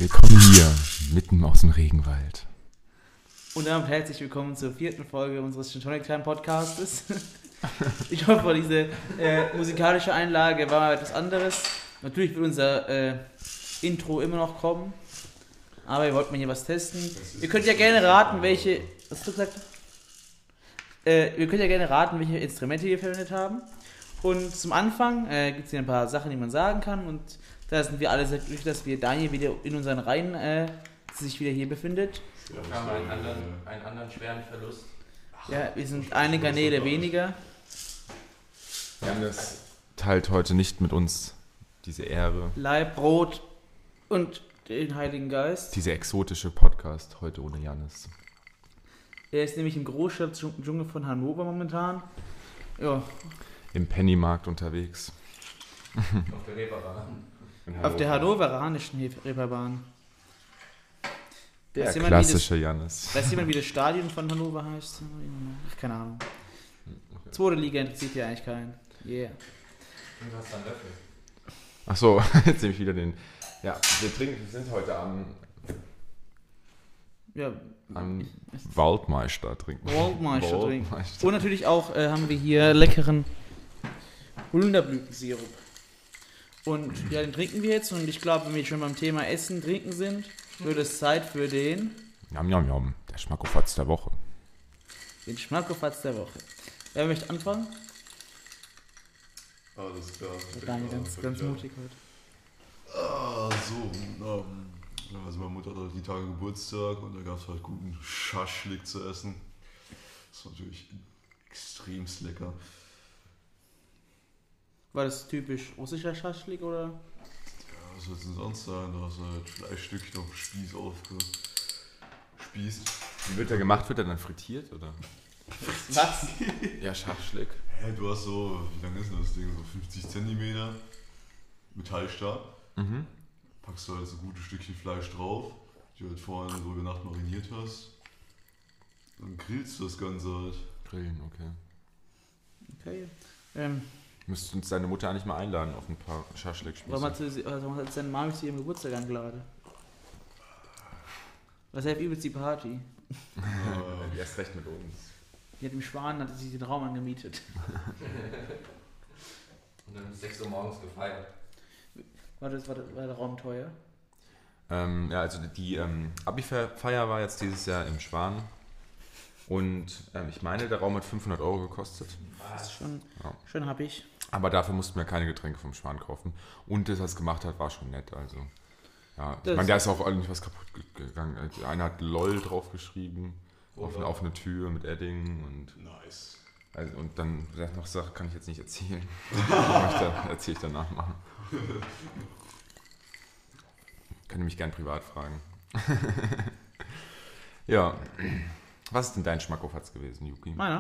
Willkommen hier, mitten aus dem Regenwald. Und damit herzlich willkommen zur 4. Folge unseres Gin Tonic Time Podcastes. Ich hoffe, diese musikalische Einlage war mal etwas anderes. Natürlich wird unser Intro immer noch kommen, aber wir wollten mal hier was testen. Ihr könnt ja gerne raten, welche... Was hast du gesagt? Wir könnt ja gerne raten, welche Instrumente wir verwendet haben. Und zum Anfang gibt es hier ein paar Sachen, die man sagen kann. Und da sind wir alle sehr glücklich, dass wir Daniel wieder in unseren Reihen sich wieder hier befindet. Wir haben einen anderen schweren Verlust. Ja, wir sind eine Garnele weniger. Janis teilt heute nicht mit uns diese Ehre. Leib, Brot und den Heiligen Geist. Diese exotische Podcast heute ohne Janis. Er ist nämlich im Großstadtdschungel von Hannover momentan. Ja. Im Pennymarkt unterwegs. Auf der Reeperbahn. Auf der hannoveranischen Reeperbahn. Der klassische Janis. Weiß jemand, wie das Stadion von Hannover heißt? Ach, keine Ahnung. Okay. Zweite Liga interessiert ja eigentlich keinen. Yeah. Und du hast einen Löffel. Ach so, jetzt nehme ich wieder den... Ja, wir sind heute am Waldmeister trinken. Waldmeister trinken. Und natürlich auch haben wir hier leckeren Holunderblütensirup. Und ja, den trinken wir jetzt. Und ich glaube, wenn wir schon beim Thema Essen, Trinken sind, wird es Zeit für den... Jam, jam, jam. Der Schmackofatz der Woche. Den Schmackofatz der Woche. Wer möchte anfangen? Alles klar. Daniel, ganz mutig heute. Also meine Mutter hat die Tage Geburtstag und da gab es halt guten Schaschlik zu essen. Das war natürlich extremst lecker. War das typisch russischer Schaschlik oder? Ja, was soll es denn sonst sein? Da hast du halt Fleischstückchen auf dem Spieß aufgespießt. Wie wird der gemacht? Wird er dann frittiert, oder? Was? Ja, Schaschlik. Hä, du hast so, wie lang ist denn das Ding? So 50 cm Metallstab. Mhm. Packst du halt so gute Stückchen Fleisch drauf, die du halt vorhin so über Nacht mariniert hast. Dann grillst du das Ganze halt. Grillen, okay. Okay. Müsstest uns deine Mutter eigentlich mal einladen auf ein paar Schaschlik-Spieße. Warum hat seine Mama zu ihrem Geburtstag eingeladen? Was hilft übelst die Party? Erst recht mit uns. Die hat im Schwan, hat sich den Raum angemietet. Und dann um 6 Uhr morgens gefeiert. War der Raum teuer? Ja, also die Abi-Feier war jetzt dieses Jahr im Schwan. Und ich meine, der Raum hat 500 € gekostet. Das ist schon hab ich. Aber dafür mussten wir keine Getränke vom Schwan kaufen. Und das, was es gemacht hat, war schon nett. Also, ja. Ich meine, da ist auch ordentlich was kaputt gegangen. Einer hat LOL draufgeschrieben auf eine Tür mit Edding. Und Nice. also, und dann noch Sachen kann ich jetzt nicht erzählen. Erzähle ich danach machen. Könnt ihr mich gern privat fragen. Ja. Was ist denn dein Schmackofatz gewesen, Yuki? Meiner?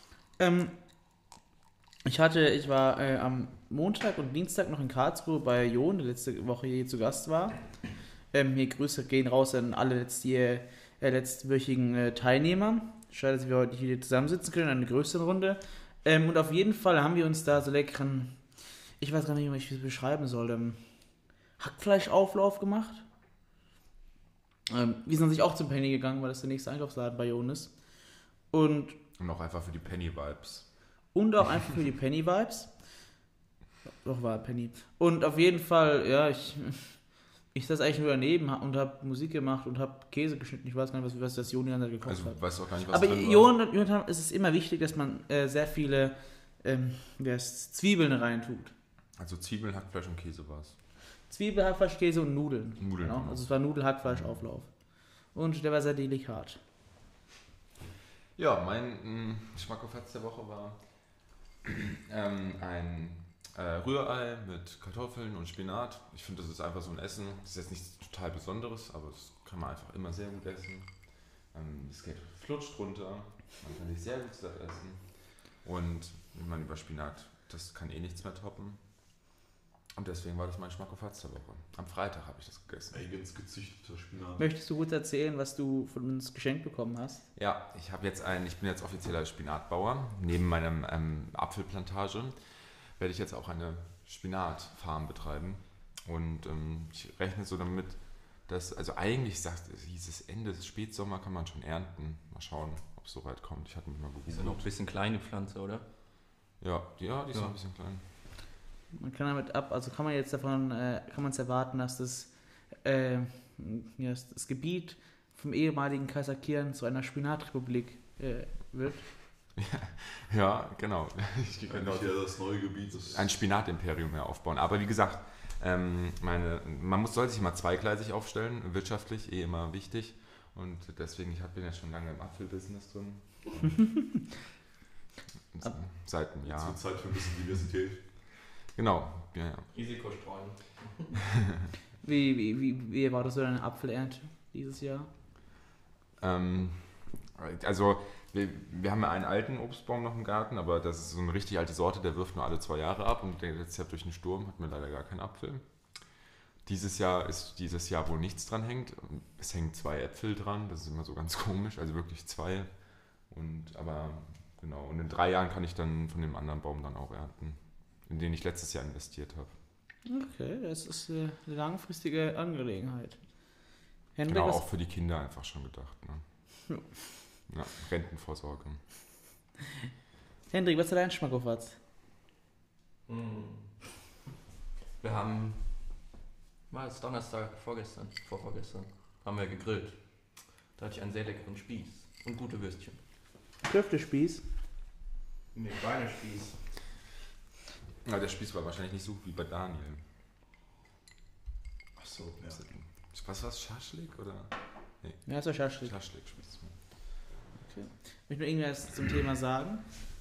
Ich war am Montag und Dienstag noch in Karlsruhe bei Jon, der letzte Woche hier zu Gast war. Hier Grüße gehen raus an alle letztwöchigen Teilnehmer. Schade, dass wir heute hier zusammensitzen können, in einer größeren Runde. Und auf jeden Fall haben wir uns da so leckeren, ich weiß gar nicht, wie ich das beschreiben soll, Hackfleischauflauf gemacht. Wir sind natürlich auch zum Penny gegangen, weil das der nächste Einkaufsladen bei Jon ist. Und auch einfach für die Penny-Vibes. Und auch einfach für die Penny-Vibes. Doch, war Penny. Und auf jeden Fall, ja, ich saß eigentlich nur daneben und habe Musik gemacht und habe Käse geschnitten. Ich weiß gar nicht, was das Jon dann gekocht hat. Also weißt du auch gar nicht, was Aber drin war. Jon ist es immer wichtig, dass man sehr viele Zwiebeln reintut. Also Zwiebeln, Hackfleisch und Käse war es. Zwiebel, Hackfleisch, Käse und Nudeln. Genau. Also es war Nudel-Hackfleisch-Auflauf. Und der war sehr delikat. Ja, mein Schmackofatz der Woche war ein Rührei mit Kartoffeln und Spinat. Ich finde, das ist einfach so ein Essen. Das ist jetzt nichts total Besonderes, aber das kann man einfach immer sehr gut essen. Es geht flutscht runter, man kann sich sehr gut satt essen. Und wenn man über Spinat, das kann eh nichts mehr toppen. Und deswegen war das mein Schmackofatz der Woche. Am Freitag habe ich das gegessen. Eigens gezüchteter Spinat. Möchtest du gut erzählen, was du von uns geschenkt bekommen hast? Ja, ich bin jetzt offizieller Spinatbauer. Neben meinem Apfelplantage werde ich jetzt auch eine Spinatfarm betreiben. Und ich rechne so damit, also eigentlich hieß es Ende des Spätsommer kann man schon ernten. Mal schauen, ob es soweit kommt. Ich hatte mich mal Die gegoogelt. sind noch ein bisschen kleine Pflanze, oder? Ja, die ist noch ein bisschen klein. Man kann damit also kann man jetzt davon, kann man es erwarten, dass das Gebiet vom ehemaligen Kaiser Kian zu einer Spinatrepublik wird. Ja, genau. Eigentlich ja das neue Gebiet. Ein Spinatimperium mehr aufbauen. Aber wie gesagt, man soll sich immer zweigleisig aufstellen, wirtschaftlich immer wichtig. Und deswegen, bin ja schon lange im Apfelbusiness drin. Seit einem Es Jahr. wird Zeit für ein bisschen Diversität. Genau, ja. Risiko streuen. Wie erwartest du deine Apfelernte dieses Jahr? Also, wir haben ja einen alten Obstbaum noch im Garten, aber das ist so eine richtig alte Sorte, der wirft nur alle 2 Jahre ab und letztes Jahr durch den Sturm hatten wir leider gar keinen Apfel. Dieses Jahr ist dieses Jahr, wo nichts dran hängt. Es hängen 2 Äpfel dran, das ist immer so ganz komisch, also wirklich 2. Aber genau, und in 3 Jahren kann ich dann von dem anderen Baum dann auch ernten, in den ich letztes Jahr investiert habe. Okay, das ist eine langfristige Angelegenheit. Hendrik, Genau, was- auch für die Kinder einfach schon gedacht. Ne? Ja, Rentenvorsorge. Hendrik, was ist dein Schmackofatz? Wir haben, war es Donnerstag, vorgestern, haben wir gegrillt. Da hatte ich einen sehr leckeren Spieß und gute Würstchen. Köftespieß? Nee, Schweinespieß. Ja, der Spieß war wahrscheinlich nicht so gut wie bei Daniel. Achso, ja. Was war's, Schaschlik oder? Ja, ist doch Schaschlik. Schaschlik-Spieß. Möchtest du noch irgendwas zum Thema sagen?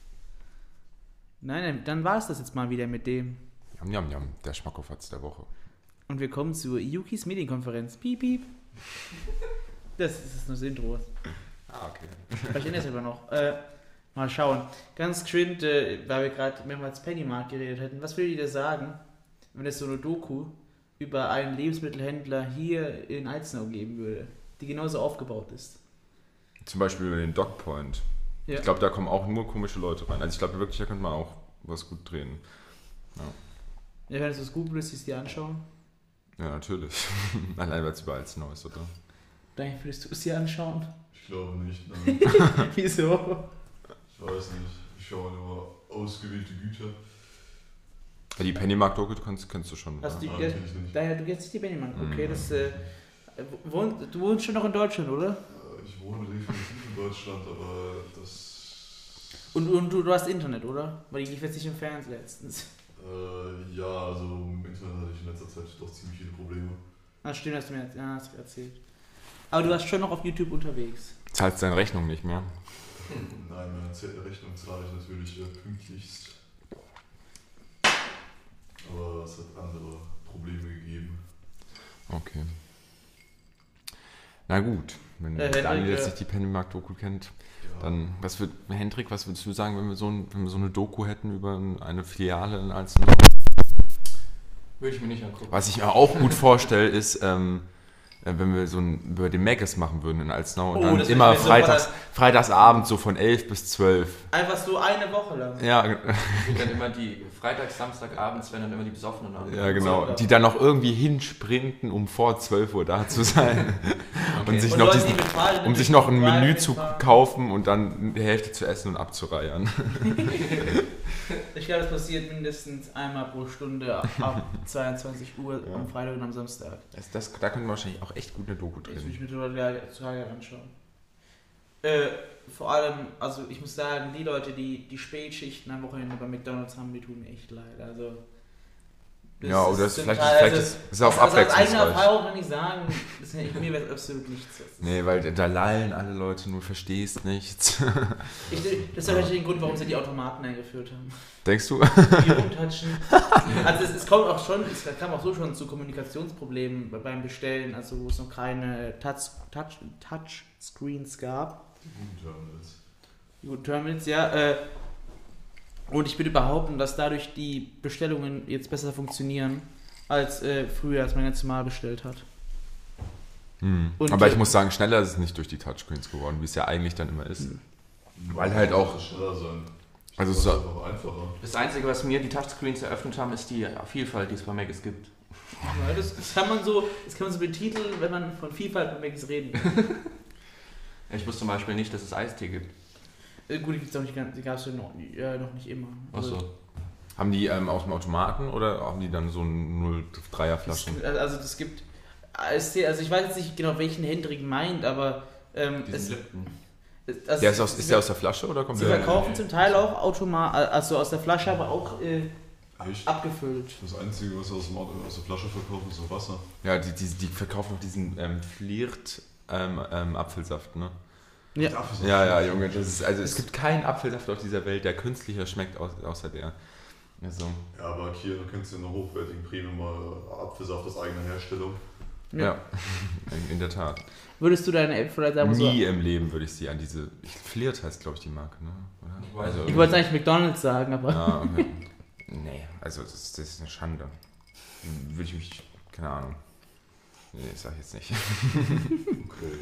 Nein, dann war es das jetzt mal wieder mit dem. Jam, jam, jam, der Schmackofatz der Woche. Und wir kommen zur Yukis Medienkonferenz. Piep, piep. Das ist nur das Intro. Okay. Vielleicht ändert es aber noch. Mal schauen. Ganz geschwind, weil wir gerade mehrmals Pennymarkt geredet hätten. Was würdet ihr sagen, wenn es so eine Doku über einen Lebensmittelhändler hier in Alzenau geben würde, die genauso aufgebaut ist? Zum Beispiel über den Dogpoint. Ja. Ich glaube, da kommen auch nur komische Leute rein. Also ich glaube wirklich, da könnte man auch was gut drehen. Ja, wenn du es gut willst, dir anschauen, Ja, natürlich. Allein weil es überall neu ist, oder? dann würdest du es dir anschauen. Ich glaube nicht, nein. Wieso? Ich weiß nicht. Ich schaue nur ausgewählte Güter. Ja, die Pennymarkt-Doku kennst du schon. Hast oder? du- Nein, kenn ich nicht. Daher, du kennst nicht die Benjamin. Okay, Mhm. du wohnst schon noch in Deutschland, oder? Ich wohne definitiv in Deutschland, aber das. Und du hast Internet, oder? Weil die lief jetzt nicht im Fernsehen letztens. Ja, also im Internet hatte ich in letzter Zeit doch ziemlich viele Probleme. Ah, stimmt, hast du mir hast du erzählt. Aber du warst schon noch auf YouTube unterwegs. Zahlst deine Rechnung nicht mehr. Nein, meine Rechnung zahle ich natürlich pünktlichst. Aber es hat andere Probleme gegeben. Okay. Na gut, wenn Hendrik, Daniel jetzt nicht die Pennymarkt-Doku kennt, Ja. dann Hendrik, was würdest du sagen, wenn wir so eine Doku hätten über eine Filiale in Alzenau? Würde ich mir nicht angucken. Was ich mir auch gut vorstelle, ist, wenn wir so über den Maggis machen würden in Alzenau und Oh, dann das immer wird mir so freitagsabend so von 11 bis 12. Einfach so eine Woche lang. Ja, Und dann immer die Freitag, Samstagabends, wenn dann immer die Besoffenen an. ja, genau. Die dann noch irgendwie hinsprinten, um vor 12 Uhr da zu sein. Und sich Und noch Leute, diesen, die mit Fahrrädern um sich durch noch ein den Menü Drive zu fahren. kaufen und dann die Hälfte zu essen und abzureiern. Ich glaube, das passiert mindestens einmal pro Stunde ab 22 Uhr Ja. am Freitag und am Samstag. Da könnte man wahrscheinlich auch echt gut eine Doku Das würde drehen. ich mir total anschauen. Vor allem, also ich muss sagen, die Leute, die Spätschichten am Wochenende bei McDonalds haben, die tun mir echt leid. Also, Ja, oder ist zum vielleicht Teil- ist es auch aus eigener abwechslungsreich. Erfahrung kann ich sagen, mir wäre es absolut nichts. Nee, weil da lallen alle Leute, nur verstehst nichts. Das ist wahrscheinlich der Grund, warum sie die Automaten eingeführt haben. Denkst du? Die rumtatschen. Also es kam auch so schon zu Kommunikationsproblemen beim Bestellen, also wo es noch keine Touchscreens gab. Guten Terminals, ja. Und ich würde behaupten, dass dadurch die Bestellungen jetzt besser funktionieren als früher, als man ganz normal bestellt hat. Und, Aber ich muss sagen, schneller ist es nicht durch die Touchscreens geworden, wie es ja eigentlich dann immer ist. Weil halt auch- Das schneller sein. Also Also so- es ist einfach einfacher. Das Einzige, was mir die Touchscreens eröffnet haben, ist die Vielfalt, die es bei Maggis gibt. Ja, das kann man so betiteln, wenn man von Vielfalt beim Maggis reden will. Ich wusste zum Beispiel nicht, dass es Eistee gibt. Gut, die gab es ja noch nicht immer. Achso. Haben die aus dem Automaten oder haben die dann so 0,3er Flaschen? Also das gibt Eistee, also ich weiß jetzt nicht genau, welchen Hendrik meint, aber Lipton. Also Ist der aus der Flasche oder kommt sie der? verkaufen zum Teil auch also aus der Flasche, aber auch Echt? abgefüllt. Das Einzige, was sie aus der Flasche verkaufen, ist so Wasser. Ja, die verkaufen auch diesen Flirt Apfelsaft, ne? Ja. Ja, Junge, es gibt keinen Apfelsaft auf dieser Welt, der künstlicher schmeckt außer der. Also. Ja, aber hier kennst du einen hochwertigen Premium Apfelsaft aus eigener Herstellung. Ja, in der Tat. Würdest du deine App vielleicht sagen, Nie im Leben würde ich sie an diese. Flirt heißt, glaube ich, die Marke, ne? Oder? Also, ich wollte eigentlich McDonald's sagen, aber. Ja, okay. Nee, also das ist eine Schande. Würde ich mich. Keine Ahnung. Nee, das sag ich jetzt nicht. Okay.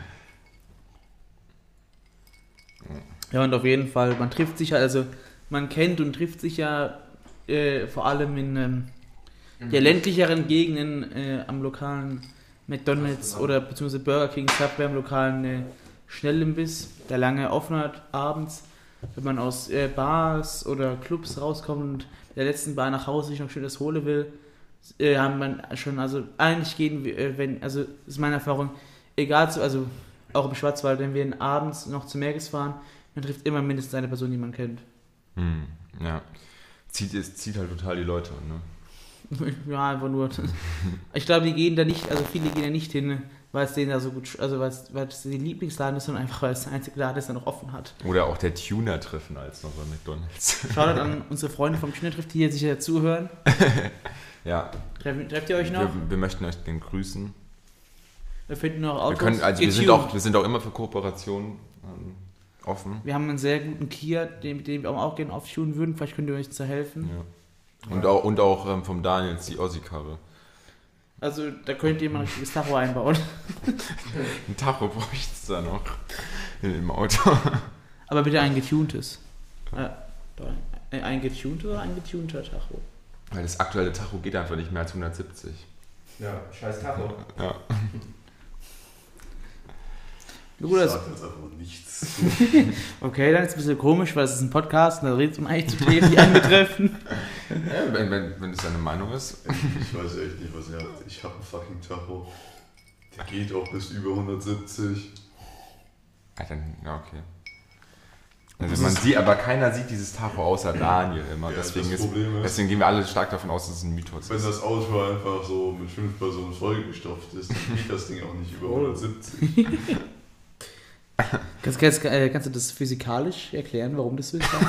Ja, und auf jeden Fall, man trifft sich ja, also man kennt und trifft sich ja vor allem in der ländlicheren Gegenden am lokalen McDonald's oder beziehungsweise Burger King, Subway am lokalen Schnellimbiss, der lange offen hat abends, wenn man aus Bars oder Clubs rauskommt und der letzten Bar nach Hause sich noch schön das holen will, haben man schon, also eigentlich gehen wir, also ist meine Erfahrung, egal, also auch im Schwarzwald, wenn wir abends noch zu Maggis fahren, man trifft immer mindestens eine Person, die man kennt. Ja. Zieht halt total die Leute an, ne? Ja, einfach nur. Ich glaube, die gehen da nicht, also viele gehen da nicht hin, weil es denen da so gut, also weil es die Lieblingsladen ist, sondern einfach, weil es der einzige Laden ist, der noch offen hat. Oder auch der Tuner-Treffen als noch bei McDonald's. Schaut an unsere Freunde vom Tuner-Treff, die hier sicher zuhören. Ja. Trefft ihr euch noch? Wir möchten euch den grüßen. Wir finden noch Autos. Wir sind auch immer für Kooperationen offen. Wir haben einen sehr guten Kia, den wir auch gerne auftunen würden. Vielleicht könnt ihr euch da helfen. Ja. Und auch vom Daniels die Ossi-Karre. Also da könnt ihr mal ein richtiges Tacho einbauen. Ein Tacho bräuchte es da noch im Auto. Aber bitte ein getuntes. Ein getuntes oder ein getunter Tacho? Weil das aktuelle Tacho geht einfach nicht mehr als 170. Ja, scheiß Tacho. Ja. Ich sag jetzt einfach nichts. Okay, dann ist es ein bisschen komisch, weil es ist ein Podcast und da redet man eigentlich zu Themen, die einen betreffen. Ja, wenn es deine Meinung ist. Ich weiß echt nicht, was ihr habt. Ich hab einen fucking Tacho. Der geht auch bis über 170. Ja, okay. Also aber keiner sieht dieses Tacho außer Daniel immer. Ja, deswegen gehen wir alle stark davon aus, dass es ein Mythos Wenn ist. das Auto einfach so mit 5 Personen vollgestopft ist, dann geht das Ding auch nicht über 170. Kannst du das physikalisch erklären, warum das so ist?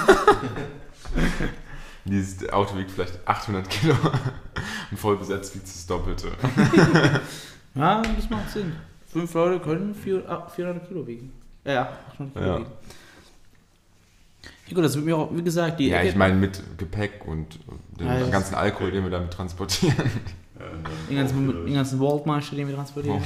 Dieses Auto wiegt vielleicht 800 Kilo und voll besetzt wiegt es das Doppelte. Ja, das macht Sinn. 5 Leute können 400 Kilo wiegen. Ja, 800 Kilo wiegen. Ja gut, das wird mir auch, wie gesagt, Ja, ich meine mit Gepäck und den ganzen Alkohol, den wir damit transportieren. Ja, den ganzen Waldmeister, den wir transportieren.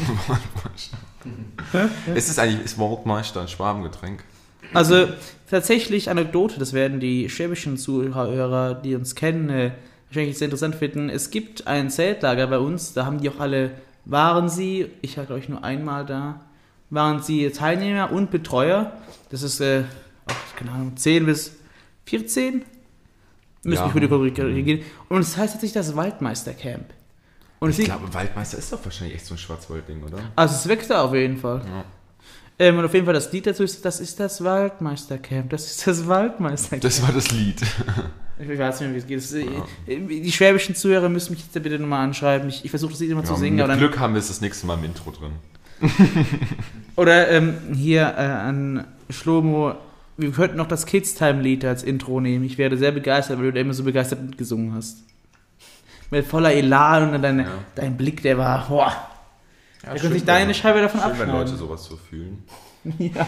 Ist Waldmeister ein Schwabengetränk? Also tatsächlich Anekdote, das werden die schwäbischen Zuhörer, die uns kennen, wahrscheinlich sehr interessant finden. Es gibt ein Zeltlager bei uns, da haben die auch alle, ich war glaube ich nur einmal da, waren sie Teilnehmer und Betreuer. Das ist, keine Ahnung, 10 bis 14? Müssen mich für die korrigieren. Und es heißt tatsächlich das Waldmeistercamp. Und ich glaube, Waldmeister ist doch wahrscheinlich echt so ein Schwarzwaldding, oder? Also es wächst da auf jeden Fall. Ja. Und auf jeden Fall das Lied dazu ist, das ist das Waldmeistercamp. Das ist das Waldmeistercamp. Das war das Lied. Ich weiß nicht mehr, wie es geht. Die schwäbischen Zuhörer müssen mich jetzt bitte nochmal anschreiben. Ich versuche das Lied immer zu singen. Mit Glück haben wir es das nächste Mal im Intro drin. Oder hier an Schlomo, wir könnten noch das Kids-Time-Lied als Intro nehmen. Ich werde sehr begeistert, weil du da immer so begeistert mitgesungen hast. Mit voller Elan und dann dein Blick, der war, boah. Da könnte sich deine Scheibe davon abschneiden. Wenn Leute sowas so fühlen. Ja.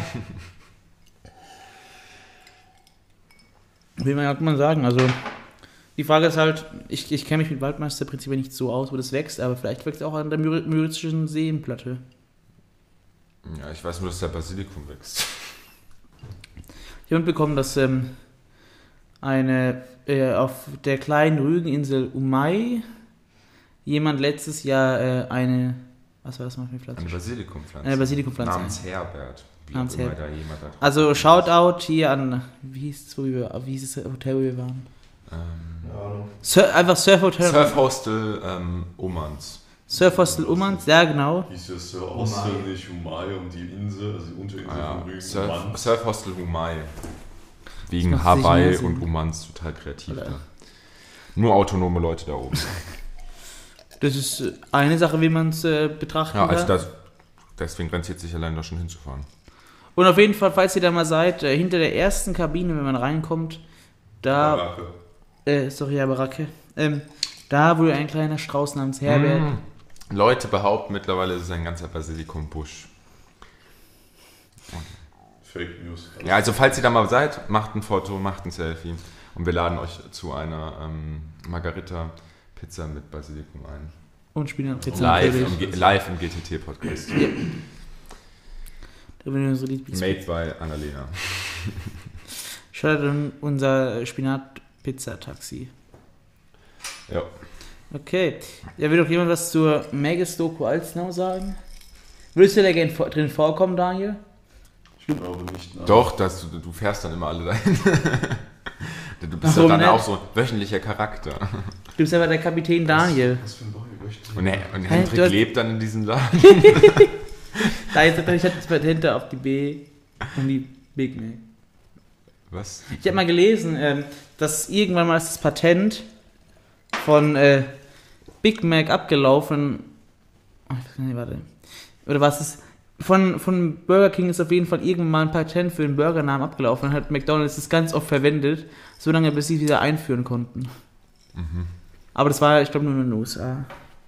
Wie man sagen, also die Frage ist halt, ich kenne mich mit Waldmeister prinzipiell nicht so aus, wo das wächst, aber vielleicht wächst es auch an der Müritzischen Seenplatte. Ja, ich weiß nur, dass der Basilikum wächst. Ich habe mitbekommen, dass auf der kleinen Rügeninsel Umay jemand letztes Jahr eine, was war das mal für eine Pflanze? Eine Basilikumpflanze. Eine Basilikumpflanze. Namens Herbert. Wie Namens auch immer Herbert. da jemand da drauf Also kommt. Shoutout hier an, wie hieß das Hotel, wo wir waren? Keine Ahnung. Einfach Surfhotel. Surfhostel Umans. Surfhostel Umans, ja genau. Hieß ja Sir Hostel, nicht Humai und die Insel, also die Unterinsel von Rügen. Surfhostel Humai. Das Wegen macht Hawaii sicher mehr und Umans total kreativ. Oder? Da. Nur autonome Leute da oben. Das ist eine Sache, wie man es betrachten Ja, also kann. deswegen rentiert sich allein da schon hinzufahren. Und auf jeden Fall, falls ihr da mal seid, hinter der ersten Kabine, wenn man reinkommt, da, Baracke, da wurde ein kleiner Strauß namens Herbert. Leute behaupten mittlerweile, es ist ein ganzer Basilikumbusch. Fake News. Ja, also falls ihr da mal seid, macht ein Foto, macht ein Selfie und wir laden euch zu einer Margarita-Pizza mit Basilikum ein. Und Spinatpizza Live natürlich. live im GTT-Podcast. Ja. Da bin ich unsere Made by Annalena. Schaut an unser Spinat-Pizza-Taxi. Ja. Okay. Ja, will doch jemand was zur Megas-Doku Alzenau sagen? Würdest du da gerne drin vorkommen, Daniel? Ich glaube nicht. Nein. Doch, du fährst dann immer alle dahin. Du bist ja Warum dann nicht? auch so ein wöchentlicher Charakter. Du bist aber der Kapitän Daniel. Was für ein Bauch Und du Hendrik hast- lebt dann in diesem Laden. Daniel sagt, ich hatte das Patent auf die B und die Big Mac. Was? Ich habe mal gelesen, dass irgendwann mal ist das Patent von Big Mac abgelaufen. Oh, ich weiß nicht, warte. Oder was ist? Von Burger King ist auf jeden Fall irgendwann mal ein Patent für den Burgernamen abgelaufen. Dann hat McDonald's das ganz oft verwendet, so lange bis sie es wieder einführen konnten. Aber das war, ich glaube, nur in den USA.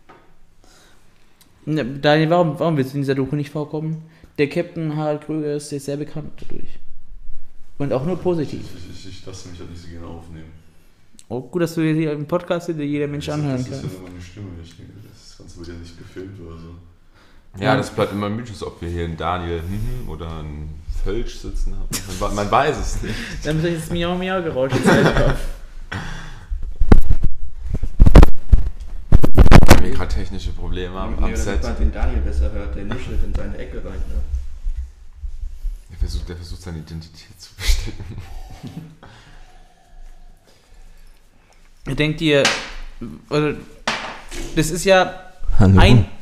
Ja, Daniel, warum willst du in dieser Doku nicht vorkommen? Der Captain Harald Krüger ist jetzt sehr bekannt dadurch. Und auch nur positiv. Ich lasse mich halt nicht so gerne aufnehmen. Oh, gut, dass du hier im Podcast dir jeder Mensch anhören Das ist kann. ja nur meine Stimme. Das Ganze wird ja nicht gefilmt oder so. Ja, das bleibt immer ein Mythos, ob wir hier einen Daniel oder einen Völsch sitzen haben. Man weiß es nicht. Dann muss ich das Miau-Miau-Geräusch jetzt selber. Wenn wir gerade technische Probleme haben am Set. Damit man den Daniel besser hört, der nuschelt in seine Ecke rein. Ne? Der versucht seine Identität zu verstecken. Denkt ihr, oder, das ist ja Hallo.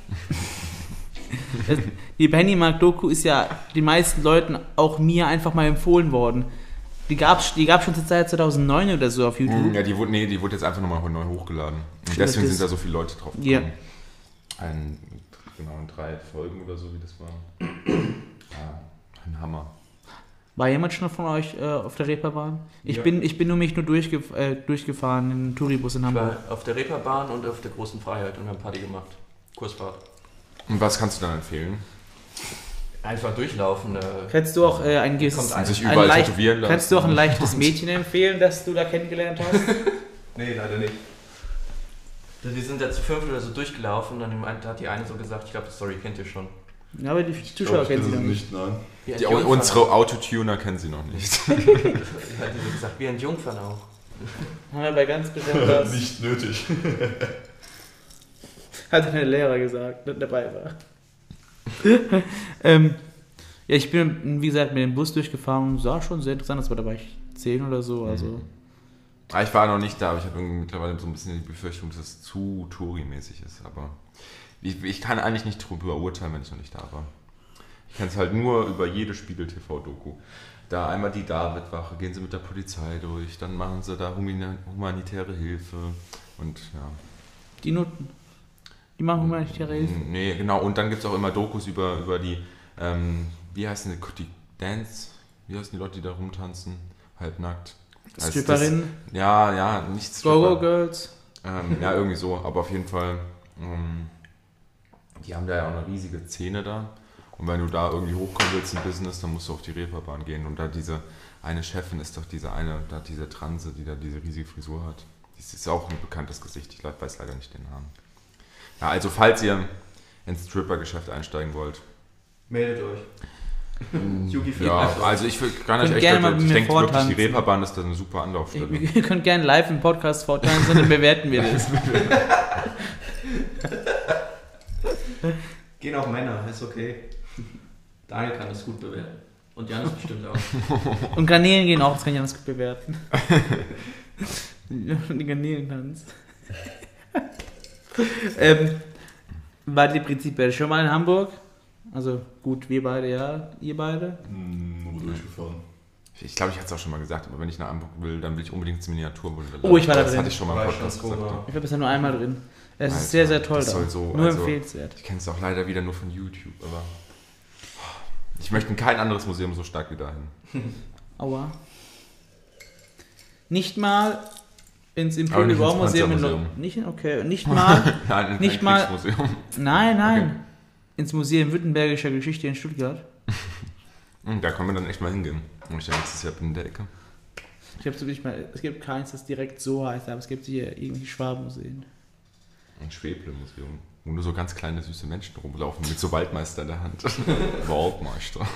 die Pennymark-Doku ist ja den meisten Leuten, auch mir, einfach mal empfohlen worden. Die gab's schon seit 2009 oder so auf YouTube. Ja, die wurde jetzt einfach nochmal neu hochgeladen. Und Stimmt, deswegen das- sind da so viele Leute drauf gekommen. Ja. Genau, in 3 Folgen oder so, wie das war. Ja, ein Hammer. War jemand schon von euch auf der Reeperbahn? Ich Ja. bin nur durchgefahren in einen Touribus in Ich Hamburg. war auf der Reeperbahn und auf der Großen Freiheit und haben Party gemacht. Kursfahrt. Und was kannst du dann empfehlen? Einfach durchlaufen. Kannst du auch ein gewisses, Kommt Und sich ein überall leicht- tätowieren lassen? kannst du auch ein leichtes Mädchen empfehlen, das du da kennengelernt hast? Nee, leider nicht. Wir sind da zu 5 oder so durchgelaufen und da hat die eine so gesagt, ich glaube, die Story kennt ihr schon. Ja, aber die Zuschauer kennen sie noch nicht. Nein. Wie ein Unsere Autotuner kennen sie noch nicht. Hat die so gesagt, wie ein Jungfern auch. Haben wir bei ganz besonders. Nicht nötig. Hat der Lehrer gesagt, der dabei war. Ja, ich bin, wie gesagt, mit dem Bus durchgefahren und sah schon sehr interessant aus, aber da war ich 10 oder so, also. Ich war noch nicht da, aber ich habe mittlerweile so ein bisschen die Befürchtung, dass es zu Touri-mäßig ist. Aber ich kann eigentlich nicht darüber urteilen, wenn ich noch nicht da war. Ich kenne es halt nur über jede Spiegel-TV-Doku. Da einmal die David-Wache, gehen sie mit der Polizei durch, dann machen sie da humanitäre Hilfe und ja. Die Nutten. Die machen humanitäre Hilfe. Nee, genau. Und dann gibt es auch immer Dokus über die, wie heißen die Dance? Wie heißen die Leute, die da rumtanzen? Halbnackt. Also Stripperinnen, Ja, nicht Stripper. Go-Go-Girls. Ja, irgendwie so. Aber auf jeden Fall, die haben da ja auch eine riesige Szene da. Und wenn du da irgendwie hochkommen willst im Business, dann musst du auf die Reeperbahn gehen. Und da diese eine Chefin ist doch diese Transe, die da diese riesige Frisur hat. Das ist auch ein bekanntes Gesicht. Ich weiß leider nicht den Namen. Ja, also falls ihr ins Stripper-Geschäft einsteigen wollt. Meldet euch. Yugi für Ja, die also ich will gar nicht Könnt echt, gerne mal ich mit mir denke wirklich, die vortanzen. Reeperbahn ist da eine super Anlaufstelle. Ihr könnt gerne live im Podcast vortragen, sondern bewerten wir das. Gehen auch Männer, ist okay. Daniel kann das gut bewerten. Und Janis bestimmt auch. Und Garnelen gehen auch, das kann ich ganz gut bewerten. Die Garnelen tanzt. Wart ihr prinzipiell schon mal in Hamburg? Also gut, wir beide, ja. Ihr beide? Nur durchgefahren. Ich glaube, ich hatte es auch schon mal gesagt, aber wenn ich nach Hamburg will, dann will ich unbedingt ins Miniaturwunderland. Oh, ich war da das drin. hatte ich schon mal im Podcast War schon gesagt. so, Ja. Ich war bisher nur einmal drin. Es Alter, ist sehr, sehr toll das da. soll so, Nur also, empfehlenswert. Ich kenne es auch leider wieder nur von YouTube, aber ich möchte in kein anderes Museum so stark wie dahin. Aua. Nicht mal ins Aber Imperial nicht ins War Museum in Panzermuseum. London. Nicht, okay. Nicht mal. Nein, Nicht mal- Kriegsmuseum. Nein. Okay. Ins Museum Württembergischer Geschichte in Stuttgart. Da können wir dann echt mal hingehen. Und ich nächstes Jahr bin in der Ecke. Ich habe so nicht mal. Es gibt keins, das direkt so heißt, aber es gibt hier irgendwie Schwabenmuseen. Ein Schweble-Museum. Wo nur so ganz kleine, süße Menschen rumlaufen mit so Waldmeister in der Hand. Waldmeister.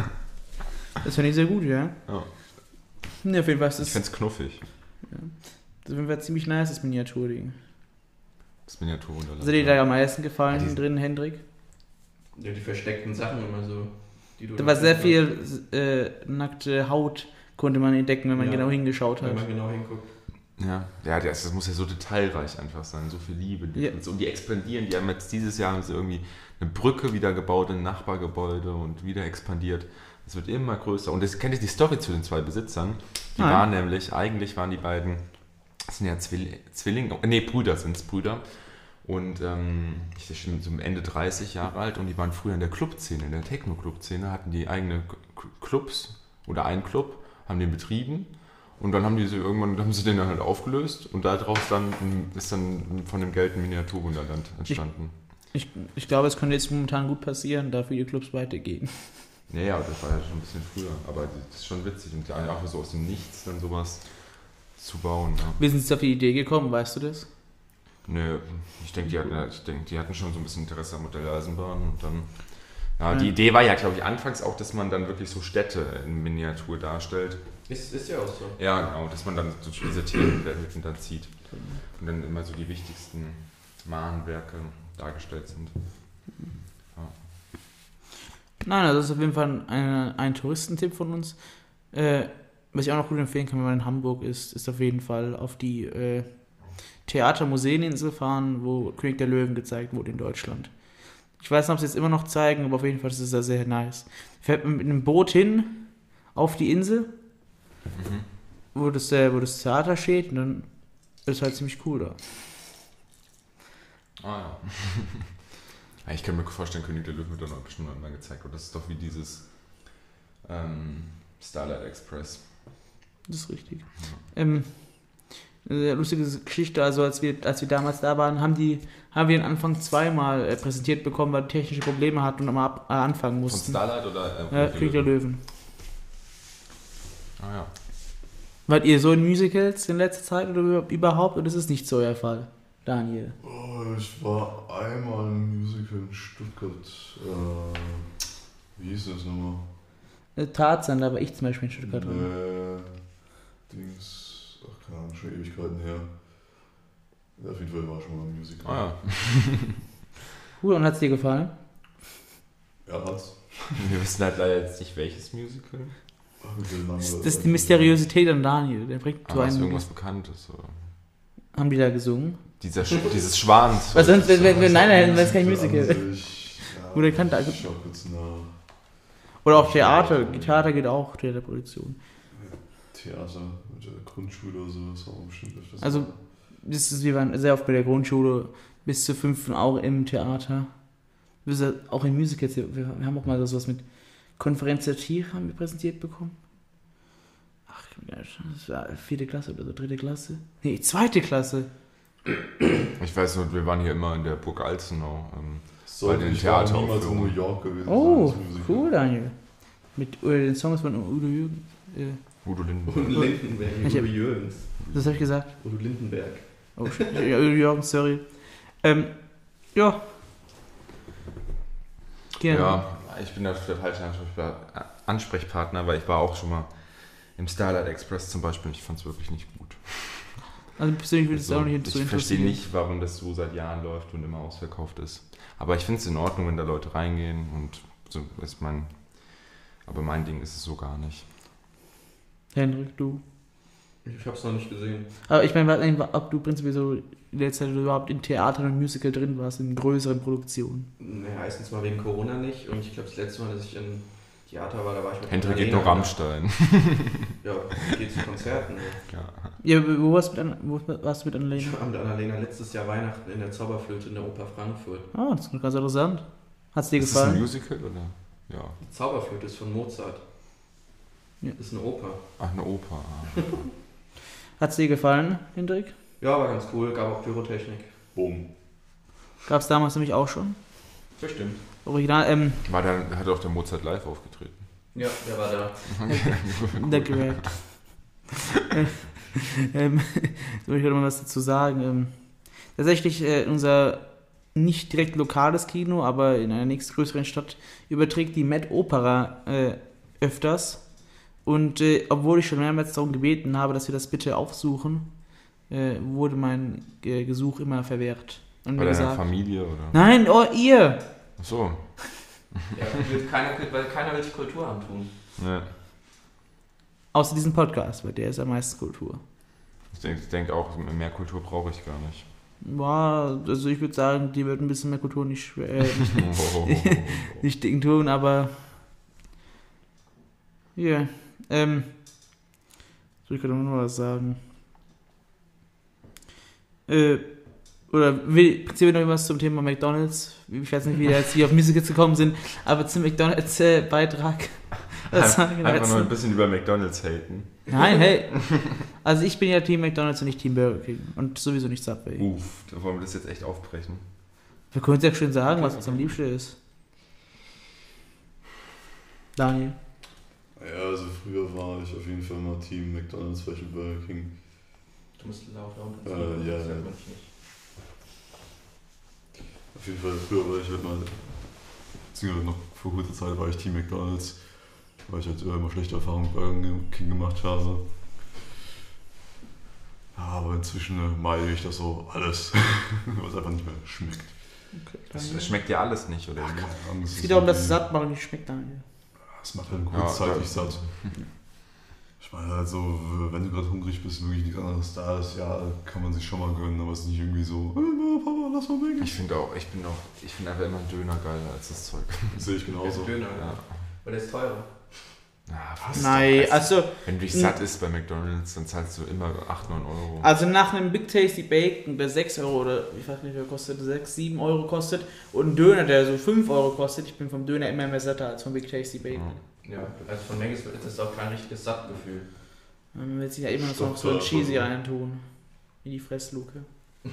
Das finde ich sehr gut, ja. Ja. Ne, auf jeden Fall ist Ich das. find's knuffig. Das wäre ziemlich nice, das Miniaturding. Das Miniaturwunderland. Was hat dir da am meisten gefallen Ja, die- drin, Hendrik? Ja, die versteckten Sachen immer so. Die du Da war sehr findest, viel nackte Haut, konnte man entdecken, wenn man Ja, genau hingeschaut wenn hat. man genau hinguckt. Ja, das muss ja so detailreich einfach sein, so viel Liebe. Ja. Und die expandieren, die haben jetzt dieses Jahr haben sie irgendwie eine Brücke wieder gebaut, ein Nachbargebäude und wieder expandiert. Es wird immer größer. Und das kennt ihr die Story zu den zwei Besitzern? Die Nein. waren nämlich, eigentlich waren die beiden, das sind ja Zwillinge, nee, Brüder sind es, Brüder. Und ich bin so Ende 30 Jahre alt und die waren früher in der Clubszene, in der Techno-Club-Szene, hatten die eigene Clubs oder einen Club, haben den betrieben. Und dann haben sie den dann halt aufgelöst und daraus ist dann von dem Geld ein Miniaturwunderland entstanden. Ich glaube, es könnte jetzt momentan gut passieren, da viele Clubs weitergehen. Ja, aber das war ja schon ein bisschen früher. Aber das ist schon witzig und auch so aus dem Nichts dann sowas zu bauen. Ja. Wir sind jetzt auf die Idee gekommen, weißt du das? Nö, ich denke, die hatten schon so ein bisschen Interesse am Modell Eisenbahn und dann. Ja, die Idee war ja, glaube ich, anfangs auch, dass man dann wirklich so Städte in Miniatur darstellt. Ist ja auch so. Ja, genau, dass man dann so diese Tierwelten dann zieht. Und dann immer so die wichtigsten Mahnwerke dargestellt sind. Ja. Nein, also das ist auf jeden Fall ein Touristentipp von uns. Was ich auch noch gut empfehlen kann, wenn man in Hamburg ist auf jeden Fall auf die Theater-Museeninsel fahren, wo König der Löwen gezeigt wurde in Deutschland. Ich weiß nicht, ob sie es immer noch zeigen, aber auf jeden Fall ist es da sehr nice. Fährt man mit einem Boot hin auf die Insel, wo das Theater steht, und dann ist es halt ziemlich cool da. Ah ja. Ja, ich kann mir vorstellen, König der Löwen wird dann auch bestimmt mal gezeigt. Und das ist doch wie dieses Starlight Express. Das ist richtig. Eine sehr lustige Geschichte, also als wir damals da waren, haben wir den Anfang zweimal präsentiert bekommen, weil wir technische Probleme hatten und mal anfangen Von mussten. Starlight oder König der Löwen. Ah ja. Wart ihr so in Musicals in letzter Zeit oder überhaupt, oder ist es nicht so euer Fall, Daniel? Oh, ich war einmal im Musical in Stuttgart. Wie hieß das nochmal? Tarzan, da war ich zum Beispiel in Stuttgart drin. Dings. Ach, keine Ahnung, schon Ewigkeiten her. Ja, auf jeden Fall war ich schon mal im Musical. Ah ja. Cool, und hat es dir gefallen? Ja, hat's. Wir wissen halt leider jetzt nicht, welches Musical. Das ist die Mysteriosität an Daniel. Der bringt so Aber ist einen. irgendwas Bekanntes. Oder? Haben die da gesungen? Dieses Schwans. Was sonst, wenn nein, hätten wir es kein Musical. Ja, Oder kann da. ich schau kurz nach. Oder auch Theater. Theater geht auch, Theaterproduktion. Theater mit der Grundschule oder so, das war bestimmt öfters. Also, wir waren sehr oft bei der Grundschule, bis zu 5 auch im Theater. Auch in Musicals. Wir haben auch mal sowas mit Konferenz der Tiere haben wir präsentiert bekommen. Ach, das war 4. Klasse oder so, 3. Klasse. Nee, 2. Klasse. Ich weiß nur, wir waren hier immer in der Burg Alzenau. sollte den ich war niemals in Theateraufführungen. New York gewesen. Oh, sein, das Musical. cool, Daniel. Mit den Songs von Udo Jürgen. Udo Lindenberg. Udo Lindenberg, Ich Udo hab- Jürgens. Das habe ich gesagt. Udo Lindenberg. Oh, shit. Ja, Udo Jürgen, sorry. Ja. Gerne. Ja, ich bin der falsche Ansprechpartner, weil ich war auch schon mal im Starlight Express zum Beispiel. Ich fand es wirklich nicht gut. Also persönlich würde es auch nicht so ich verstehe interessieren. nicht, warum das so seit Jahren läuft und immer ausverkauft ist. Aber ich finde es in Ordnung, wenn da Leute reingehen und so ist aber mein Ding ist es so gar nicht. Henrik, du. Ich hab's noch nicht gesehen. Aber ich meine, ob du prinzipiell so in der Zeit überhaupt in Theater und Musical drin warst, in größeren Produktionen. Naja, erstens mal wegen Corona nicht. Und ich glaube, das letzte Mal, dass ich in Theater war, da war ich mit Hendrik geht Annalena. nur Rammstein. Ja, ich gehe zu Konzerten. Ja. Ja, wo warst du mit Annalena? Ich war mit Annalena letztes Jahr Weihnachten in der Zauberflöte in der Oper Frankfurt. Ah, das ist ganz interessant. Hat's dir Ist das ein gefallen? Musical oder? Ja. Die Zauberflöte ist von Mozart. Ja. Das ist eine Oper. Ach, eine Oper. Hat's dir gefallen, Hendrik? Ja, war ganz cool. Gab auch Pyrotechnik. Bumm. Gab's damals nämlich auch schon. Bestimmt. Original, Hat auch der Mozart live aufgetreten. Ja, der war da. der gerappt. Soll ich heute mal was dazu sagen? Tatsächlich unser nicht direkt lokales Kino, aber in einer nächstgrößeren Stadt überträgt die Met Opera öfters. Und obwohl ich schon mehrmals darum gebeten habe, dass wir das bitte aufsuchen, wurde mein Gesuch immer verwehrt. Und Bei mir deiner gesagt, Familie oder? nein, oh ihr! Ach so. Ja, weil keiner will sich Kultur antun. Ja. Außer diesem Podcast, weil der ist am meisten Kultur. Ich denke auch, mehr Kultur brauche ich gar nicht. Boah, also ich würde sagen, die wird ein bisschen mehr Kultur nicht, Oh. nicht dicken tun, aber ja, soll ich gerade noch was sagen? Oder erzähl mir noch irgendwas zum Thema McDonalds. Ich weiß nicht, wie wir jetzt hier auf Musicals gekommen sind, aber zum McDonalds-Beitrag. Einfach nur ein bisschen über McDonalds haten. Nein, hey. Also ich bin ja Team McDonalds und nicht Team Burger King. Und sowieso nicht Subway. Uff, da wollen wir das jetzt echt aufbrechen. Wir können uns ja schön sagen, was uns am liebsten ist. Daniel. Ja, also früher war ich auf jeden Fall mal Team McDonalds, welchen Burger King. Du musst lauter und Ja. das hört man dich nicht. Auf jeden Fall, früher war ich halt mal, beziehungsweise noch vor kurzer Zeit war ich Team McDonalds, weil ich halt immer schlechte Erfahrungen mit Burger King gemacht habe. Ja, aber inzwischen meide ich das so alles, weil es einfach nicht mehr schmeckt. Okay, Das schmeckt ja alles nicht, oder? Keine Ahnung, es geht darum, dass es satt macht und nicht schmeckt, Daniel. Es macht halt kurzzeitig Ja, satt. Ich meine halt so, wenn du gerade hungrig bist und wirklich nichts anderes da ist, ja, kann man sich schon mal gönnen, aber es ist nicht irgendwie so, Papa, lass mal weg. Ich finde einfach immer einen Döner geiler als das Zeug. Das sehe ich Der genauso. ist Döner, Ja. weil der ist teurer. Ja, was? Nein, also, Wenn du dich satt isst bei McDonalds, dann zahlst du immer 8, 9 Euro. also nach einem Big Tasty Bacon, der 6 Euro oder ich weiß nicht, wer kostet, 6, 7 Euro kostet und ein Döner, der so 5 Euro kostet, ich bin vom Döner immer mehr satter als vom Big Tasty Bacon. Ja, also von Maggis ist das auch kein richtiges Sattgefühl. Man will sich ja immer noch so ein Cheesy reintun. In die Fressluke.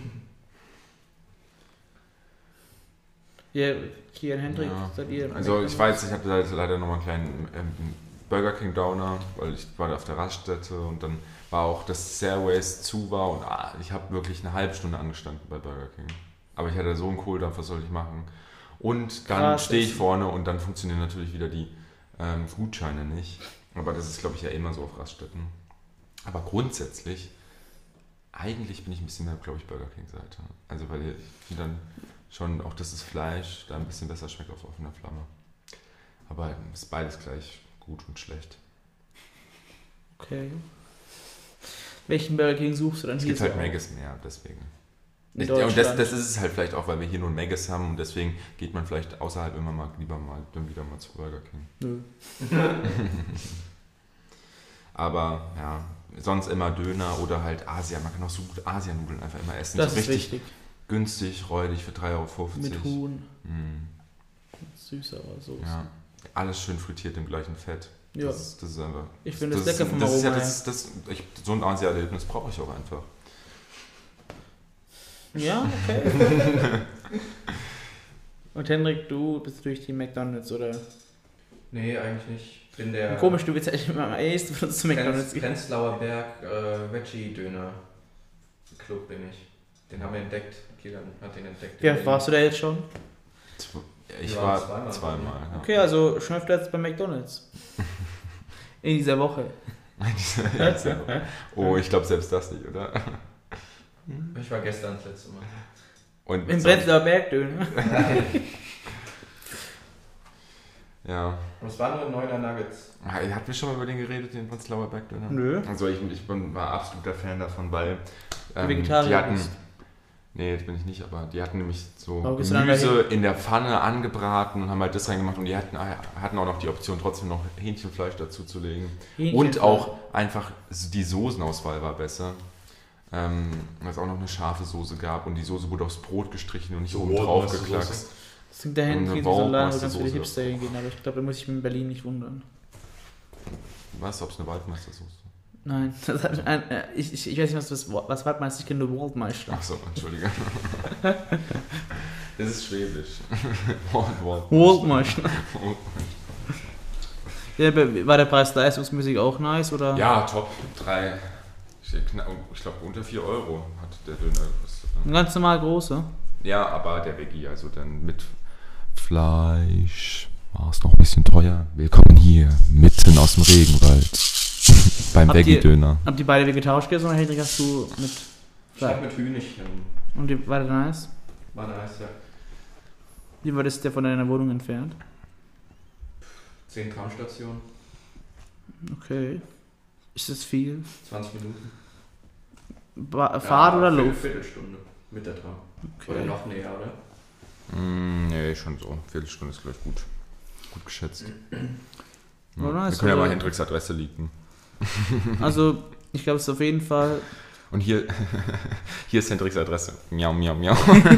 Ja, Kian Hendrik, Ja. seid ihr? Also ich weiß, ich habe leider nochmal einen kleinen Burger King Downer, weil ich war auf der Raststätte und dann war auch, dass Stairways zu war und ich habe wirklich eine halbe Stunde angestanden bei Burger King. Aber ich hatte so einen Kohldampf, was soll ich machen? Und dann Krass, stehe ich das- vorne und dann funktionieren natürlich wieder die Gutscheine nicht. Aber das ist, glaube ich, ja immer so auf Raststätten. Aber grundsätzlich, eigentlich bin ich ein bisschen mehr, glaube ich, Burger King-Seite. Also weil ich dann schon auch, dass das Fleisch da ein bisschen besser schmeckt auf offener Flamme. Aber es ist beides gleich gut und schlecht. Okay. Welchen Burger King suchst du dann Es hier gibt halt so Maggis mehr, deswegen. in Und Deutschland? das ist es halt vielleicht auch, weil wir hier nur ein Maggis haben und deswegen geht man vielleicht außerhalb immer mal lieber mal dann wieder mal zu Burger King. Nö. Aber ja, sonst immer Döner oder halt Asia. Man kann auch so gut Asianudeln einfach immer essen. Das so ist richtig wichtig. günstig, räudig für 3,50 Euro. Mit Huhn. Mm, Süßer Soße. ja. Alles schön frittiert im gleichen Fett. Ja. Das ist einfach. Ich finde das lecker vom das ist ja, Aroma so ein Asia-Erlebnis brauche ich auch einfach. Ja, okay. Und Hendrik, du bist natürlich Team McDonalds, oder? Nee, eigentlich nicht. Ich bin der Komisch, du willst ja immer am ehesten von uns zu McDonalds gehen. Prenzlauer Berg Veggie-Döner Club bin ich. Den haben wir entdeckt. Kilian hat den entdeckt. Ja, warst du da jetzt schon? Ich Wir war waren zweimal. Ja. Okay, also schon öfter als bei McDonalds. In dieser Woche. Ja, oh, ich glaube selbst das nicht, oder? Ich war gestern das letzte Mal. Und Im Prenzlauer Bergdöner. Ja. Was waren nur 9er Nuggets? Hatten wir schon mal über den geredet, den Prenzlauer Bergdöner? Nö. Also ich war absoluter Fan davon, weil Vegetarier die hatten... bist. Nee, das bin ich nicht, aber die hatten nämlich so Aber bist du dann Gemüse in der Pfanne angebraten und haben halt das reingemacht und die hatten auch noch die Option, trotzdem noch Hähnchenfleisch dazu zu legen. Und auch einfach die Soßenauswahl war besser. Weil es auch noch eine scharfe Soße gab und die Soße wurde aufs Brot gestrichen und nicht So oben drauf Waldmeister-Soße. geklackst. Das klingt dahin Eine wie so ein Laden, wo ganz Bauchmeister-Soße. viele Hipster hingehen, aber ich glaube, da muss ich mich in Berlin nicht wundern. Weißt du, ob es eine Waldmeister-Soße ist? Nein, das hat ich weiß nicht, was Waldmeister, ich kenne nur Waldmeister. Achso, entschuldige. Das ist Schwäbisch. Waldmeister. Ja, war der Preis leistungsmäßig auch nice, oder? Ja, top. 3. Ich glaube, unter 4 Euro hat der Döner gekostet. Ein ganz normal großer. Ja, aber der Veggie, also dann mit Fleisch, war es noch ein bisschen teuer. Willkommen hier, mitten aus dem Regenwald. Beim Veggie-Döner. Habt ihr beide vegetarisch gegessen oder Hendrik, hast du mit Ich hab mit Hühnchen. Und die war der nice? War nice, ja. Wie weit ist der von deiner Wohnung entfernt? 10 Tramstationen, Okay. Ist das viel? 20 Minuten. Fahrt oder Luft? Luft? Viertelstunde mit der Tram. Oder Okay. noch näher, oder? Nee, schon so. Viertelstunde ist gleich gut. Gut geschätzt. Ja. Oder? Wir Ist können ja so- mal Hendricks Adresse leaken. Also, ich glaube, es ist auf jeden Fall. Und hier, hier ist Hendricks Adresse. Miau, miau, miau.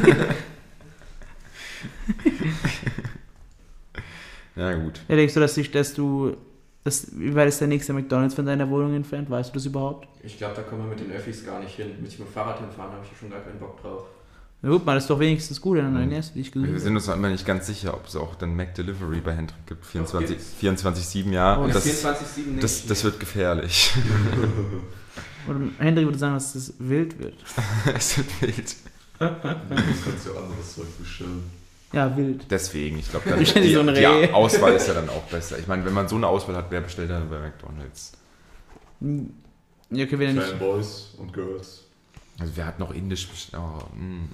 Ja, gut. Ja, denkst du, wie weit ist der nächste McDonalds von deiner Wohnung entfernt? Weißt du das überhaupt? Ich glaube, da kommen wir mit den Öffis gar nicht hin. Mit dem Fahrrad hinfahren habe ich schon gar keinen Bock drauf. Na gut, mal, das ist doch wenigstens gut, dann ernährst du dich Wir gesund. sind uns noch immer nicht ganz sicher, ob es auch dann Mac-Delivery bei Hendrick gibt. Doch, gibt's. 24/7, ja. Oh, Und das, 24/7 nicht. das wird gefährlich. Oder Hendrik würde sagen, dass das wild wird. Es wird wild. Du kannst ja anderes Zeug bestellen. Ja, wild. Deswegen, ich glaube, Ich hätte so ein die Reh. Auswahl ist ja dann auch besser. Ich meine, wenn man so eine Auswahl hat, wer bestellt dann bei McDonalds? Ja, okay, wenn er nicht. Fanboys und Girls. Also wir hatten noch Indisch bestellt. Oh,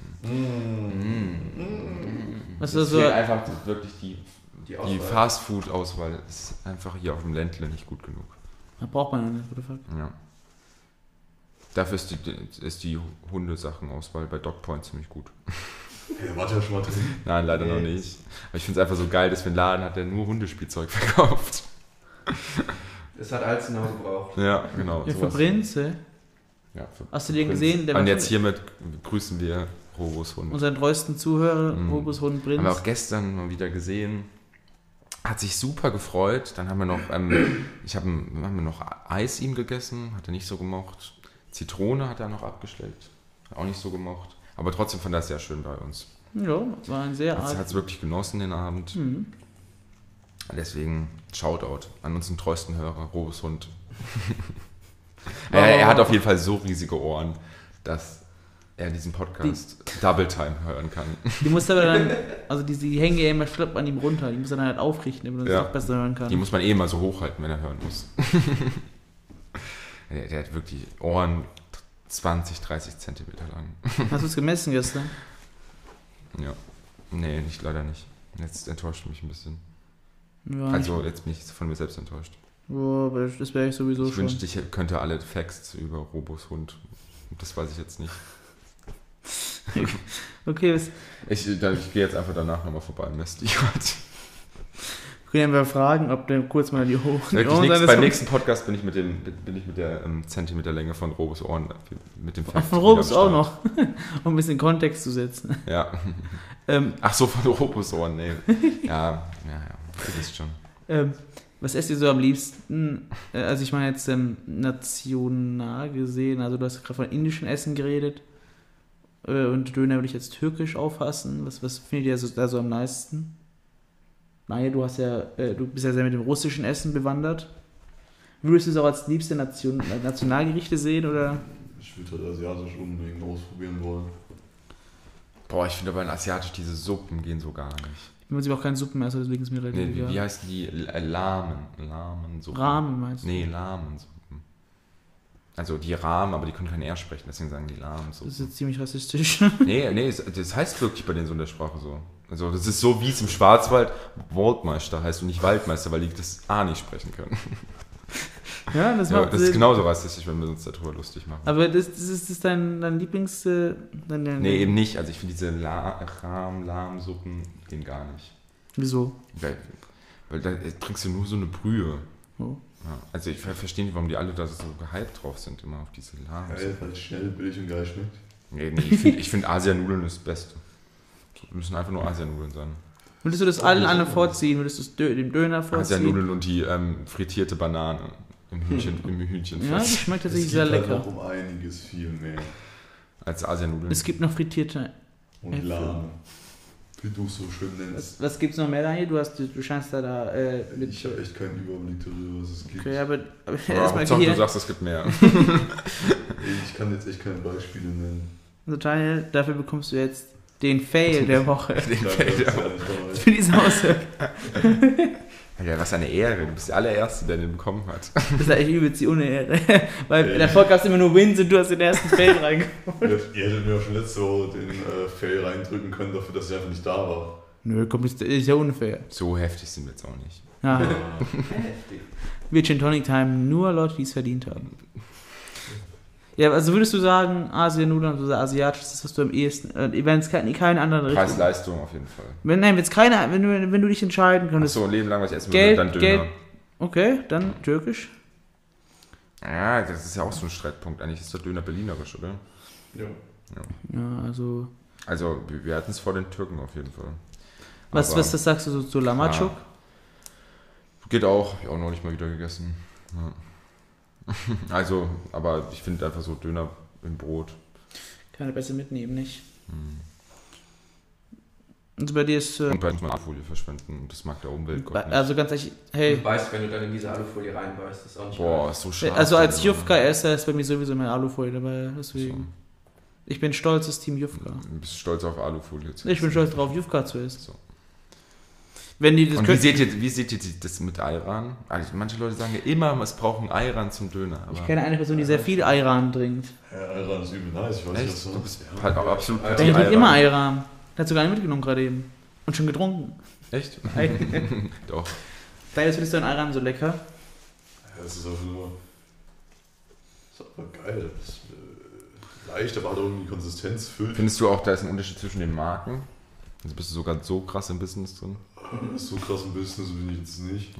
Was Das ist so? fehlt einfach wirklich die Auswahl. Fast-Food-Auswahl ist einfach hier auf dem Ländle nicht gut genug. Da braucht man ja nicht, what the fuck. Ja. Dafür ist die Hundesachen-Auswahl bei Dogpoint ziemlich gut. Hey, warte ja schon mal drin. Nein, leider noch nicht. Aber ich finde es einfach so geil, dass wir einen Laden hat, der nur Hundespielzeug verkauft. Das hat Alzenau gebraucht. Ja, genau. Ja, für sowas. Prinze. Ja, für Hast du den Prinz. gesehen? Der Und war jetzt hiermit grüßen wir Robos Hund. unseren treuesten Zuhörer, Mhm. Robus Hund Prinz. Haben wir auch gestern mal wieder gesehen. Hat sich super gefreut. Dann haben wir noch, haben wir noch Eis ihm gegessen. Hat er nicht so gemocht. Zitrone hat er noch abgeschleckt. Auch nicht so gemocht. Aber trotzdem fand er es sehr schön bei uns. Ja, war ein sehr Hat es wirklich genossen den Abend. Mhm. Deswegen Shoutout an unseren treuesten Hörer, Robus Hund. Er hat auf jeden Fall so riesige Ohren, dass er diesen Podcast Double Time hören kann. Die muss aber dann, also die hängen ja immer schlapp an ihm runter. Die muss er dann halt aufrichten, damit man es Ja. auch besser hören kann. Die muss man eh mal so hochhalten, wenn er hören muss. Der hat wirklich Ohren 20, 30 Zentimeter lang. Hast du es gemessen gestern? Ja. Nee, leider nicht. Jetzt enttäuscht mich ein bisschen. Ja, Also jetzt bin ich von mir selbst enttäuscht. aber das wäre ich sowieso Ich schon. wünschte, ich könnte alle Facts über Robos Hund. Das weiß ich jetzt nicht. Okay, Ich gehe jetzt einfach danach nochmal vorbei im Mestigrat. können wir fragen, ob der kurz mal die Ohren Beim nächsten Podcast bin ich mit der Zentimeterlänge von Robos Ohren mit dem Fact von Robus wieder auch am noch, um ein bisschen Kontext zu setzen. Start. Ja. Ach so, von Robos Ohren, nee. Ja, du wisst schon. Was esst ihr so am liebsten? Also ich meine jetzt national gesehen, also du hast gerade von indischem Essen geredet und Döner würde ich jetzt türkisch auffassen. Was findet ihr da so am meisten? Naja, du bist ja sehr mit dem russischen Essen bewandert. Würdest du es auch als liebste Nationalgerichte sehen, oder? Ich würde halt asiatisch unbedingt ausprobieren wollen. Boah, ich finde aber in Asiatisch diese Suppen gehen so gar nicht. Ich bin auch kein Suppenmesser, deswegen ist mir relativ Nee, egal. wie heißen die? Lamensuppen. Ramen meinst du? Nee, Lamensuppen. Also die Rahmen, aber die können kein R sprechen, deswegen sagen die lahm. So. Das ist jetzt ziemlich rassistisch. Nee, das heißt wirklich bei denen so in der Sprache so. Also das ist so, wie es im Schwarzwald Waldmeister heißt und nicht Waldmeister, weil die das A nicht sprechen können. Ja, das Ja, macht das ist Sinn. genauso rassistisch, wenn wir uns darüber lustig machen. Aber das ist dein Lieblings... Nee, eben nicht. Also ich finde diese Lahmsuppen gehen gar nicht. Wieso? Weil da trinkst du nur so eine Brühe. Oh. Ja, also ich verstehe nicht, warum die alle da so gehypt drauf sind, immer auf diese Geil, weil es schnell, billig und geil schmeckt. Nee, ich find Asianudeln ist das Beste. So, müssen einfach nur Asianudeln sein. Würdest du das allen vorziehen? Würdest du es dem Döner vorziehen? Asianudeln und die frittierte Banane im Hühnchenfett. Ja, das schmeckt tatsächlich Es sehr gibt halt lecker. noch um einiges viel mehr. Als Asianudeln. Es gibt noch frittierte... Und Äpfel. Lahme. Wie du es so schön nennst. Was gibt's noch mehr, Daniel? Du scheinst da mit... Ich habe echt keinen Überblick darüber, was es gibt. Okay, aber Aber erstmal Hauptsache, du hier... sagst, es gibt mehr. Ich kann jetzt echt keine Beispiele nennen. Also Daniel, dafür bekommst du jetzt den Fail der Woche. Für diese Aussage. Ja, was eine Ehre. Du bist der allererste, der den bekommen hat. Das ist eigentlich übelst die Unehre. Weil davor gab es immer nur Wins und du hast den ersten Fail reingeholt. Ihr hättet mir auch schon letzte Woche den Fail reindrücken können, dafür, dass ich einfach nicht da war. Nö, komm, ist ja unfair. So heftig sind wir jetzt auch nicht. Ja. Heftig. Wir Gin Tonic Time, nur Leute, die es verdient haben. Ja, also würdest du sagen, Asianudeln, also asiatisch, das ist was du am ehesten, wenn es keine andere Richtung. Preis-Leistung auf jeden Fall. Wenn du dich entscheiden könntest. Achso, Leben lang was ich essen Geld, würde, dann Döner. Geld. Okay, dann türkisch. Ja, das ist ja auch so ein Streitpunkt. Eigentlich ist der Döner berlinerisch, oder? Ja. Ja, also. Also, wir hatten es vor den Türken auf jeden Fall. Was Aber- das sagst du so zu Lamacuk? Geht auch, hab ich auch neulich mal wieder gegessen. Ja. Also, aber ich finde einfach so Döner im Brot. Kann er besser mitnehmen, nicht? Hm. Also bei dir ist. Und bei mal Alufolie verschwenden, das mag der Umweltgott nicht. Also ganz ehrlich, hey. Du weißt, wenn du dann in diese Alufolie reinbeißt, ist auch nicht Boah, ist so scharf. Also als Döner. Jufka-Esser ist bei mir sowieso mehr Alufolie dabei, deswegen. So. Ich bin stolzes Team Jufka. Du bist stolz auf Alufolie zu Ich bin essen. stolz drauf, Jufka zu essen. So. Wenn die das Und wie seht ihr das mit Ayran? Also manche Leute sagen ja immer, es brauchen Ayran zum Döner. Aber Ich kenne eine Person, die sehr viel Ayran trinkt. Ja, Ayran ist übel nice, ich weiß nicht, echt? was Du du bist ja. halt auch absolut Der Der Partie trinkt immer Ayran. Der hat sogar einen mitgenommen gerade eben. Und schon getrunken. Echt? Nein. Doch. Daher findest du einen Ayran so lecker. Ja, das ist einfach nur. Das ist aber geil. Das ist leicht, aber hat auch irgendwie Konsistenz, füllt. Findest du auch, da ist ein Unterschied zwischen den Marken? Also bist du sogar so krass im Business drin? So krass ein Business bin ich jetzt nicht.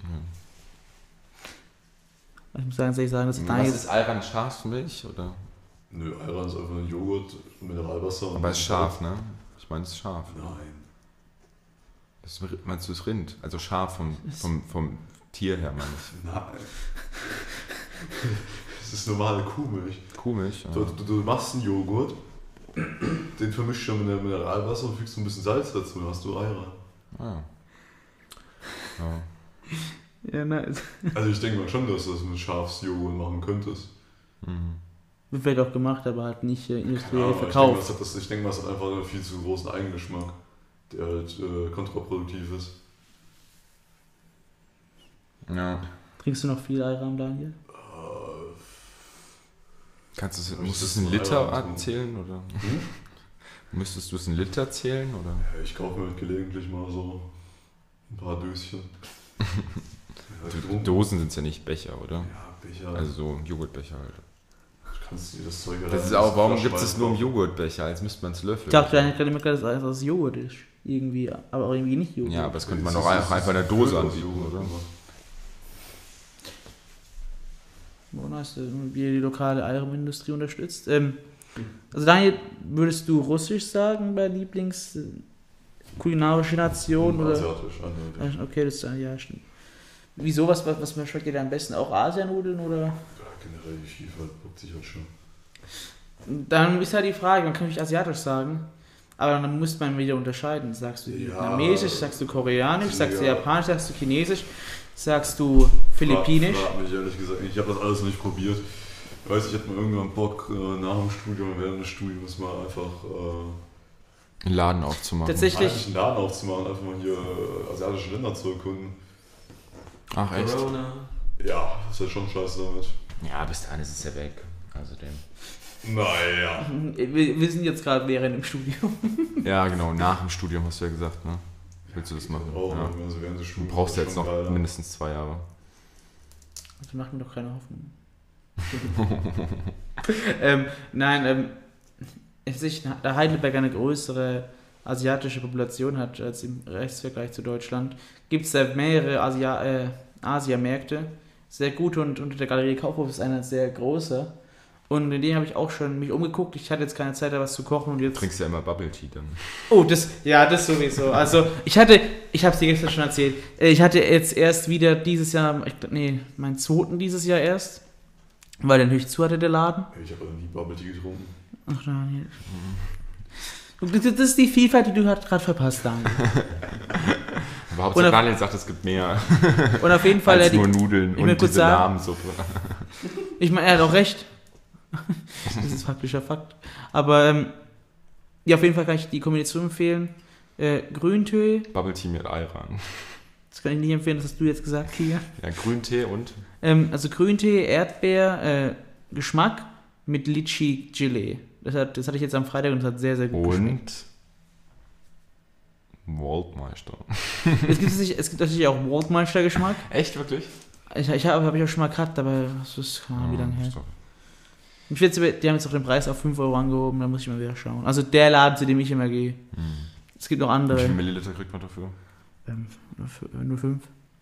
Ich muss sagen, das ist Was Daniel. ist Ayran, Schafsmilch? Oder? Nö, Ayran ist einfach ein Joghurt, Mineralwasser. Aber es ist scharf, ne? Ich meine, es ist scharf. Nein. Das meinst du das Rind? Also scharf vom Tier her, meine ich. Nein. Das ist normale Kuhmilch. Kuhmilch? Ja. Du machst einen Joghurt, den vermischst du mit Mineralwasser und fügst ein bisschen Salz dazu, dann hast du Ayran. Ah. Ja. Ja, nice. Also ich denke mal schon, dass du das mit Schafsjoghurt machen könntest. Mhm. Wird vielleicht auch gemacht, aber halt nicht industriell Ja, verkauft. ich denke mal, es hat einfach einen viel zu großen Eigengeschmack, der halt kontraproduktiv ist. Ja. Trinkst du noch viel Ayran, Daniel? Musst du es in Liter Ayran zählen? Oder? Hm? Müsstest du es in Liter zählen? Oder? Ja, ich kaufe mir halt gelegentlich mal so ein paar Döschen. Ja, Dosen sind es ja nicht Becher, oder? Ja, Becher. Also so Joghurtbecher halt. Kannst du dir das Zeug Das ist auch, warum gibt es nur im Joghurtbecher, als müsste man es löffeln? Ich dachte eigentlich gerade immer, dass es Joghurt ist. Irgendwie, aber auch irgendwie nicht Joghurt. Ja, aber das könnte man Das doch ist- einfach in der das Dose ist anbieten, Joghurt, oder? Oh, nice, wie ihr die lokale Ayran-Industrie unterstützt. Also Daniel, würdest du Russisch sagen bei Lieblings-kulinarische Nation? Oder? Asiatisch, eindeutig. Okay, das ist ja stimmt. Wieso, was schmeckt dir da am besten? Auch Asianudeln oder? Ja, generell die Vielfalt bockt sich halt schon. Dann ist halt die Frage, man kann nicht asiatisch sagen, aber dann muss man wieder unterscheiden. Sagst du Ja. vietnamesisch, sagst du koreanisch, sagst du Ja. japanisch, sagst du chinesisch, sagst du philippinisch? Frag mich ehrlich gesagt nicht. Ich habe das alles noch nicht probiert. Ich weiß, ich hätte mal irgendwann Bock, nach dem Studium, während des Studiums mal einfach Einen Laden aufzumachen. Tatsächlich. einen Laden aufzumachen, einfach mal hier asiatische Länder zu erkunden. Ach echt? Corona. Ja, das ist halt schon scheiße damit. Ja, bis dahin ist es ja weg. Also dem. Naja. Wir sind jetzt gerade während im Studium. Ja, genau, nach dem Studium hast du ja gesagt, ne? Willst du das machen? Oh, Ja. also während des Du Studiums brauchst ja ist jetzt schon noch geiler. mindestens 2 Jahre. Also macht mir doch keine Hoffnung. Nein, da Heidelberg eine größere asiatische Population hat als im Rechtsvergleich zu Deutschland, gibt es da mehrere Asiamärkte. Sehr gute und unter der Galerie Kaufhof ist einer sehr großer. Und in dem habe ich auch schon mich umgeguckt. Ich hatte jetzt keine Zeit, da was zu kochen und jetzt. Du trinkst ja immer Bubble Tea dann. Oh, das sowieso. Also, ich habe es dir gestern schon erzählt. Ich hatte jetzt erst wieder dieses Jahr, meinen zweiten dieses Jahr erst, weil der natürlich zu hatte, der Laden. Ich habe nie Bubble Tea getrunken. Ach Daniel. Das ist die Vielfalt, die du gerade verpasst, Daniel. Aber Hauptsache Daniel sagt, es gibt mehr Und auf jeden Fall als nur Nudeln ich will und kurz diese sagen- Lahmsuppe. Ich meine, er hat auch recht. Das ist faktischer Fakt. Aber ja, auf jeden Fall kann ich die Kombination empfehlen. Grüntee, Bubble Tea mit Ayran. das kann ich nicht empfehlen, das hast du jetzt gesagt, Kia. Ja, Grüntee und Also Grüntee, Erdbeer, Geschmack mit Litchi-Gelee. Das hatte ich jetzt am Freitag und das hat sehr, sehr gut geschmeckt. Waldmeister. Es gibt natürlich auch Waldmeister-Geschmack. Echt, wirklich? Hab ich auch schon mal gehabt, aber das ist keine Ahnung, wie lange her. ist doch- Die haben jetzt auch den Preis auf 5 Euro angehoben, da muss ich mal wieder schauen. Also der Laden, zu dem ich immer gehe. Es gibt noch Wie andere. viel Milliliter kriegt man dafür? Nur 5.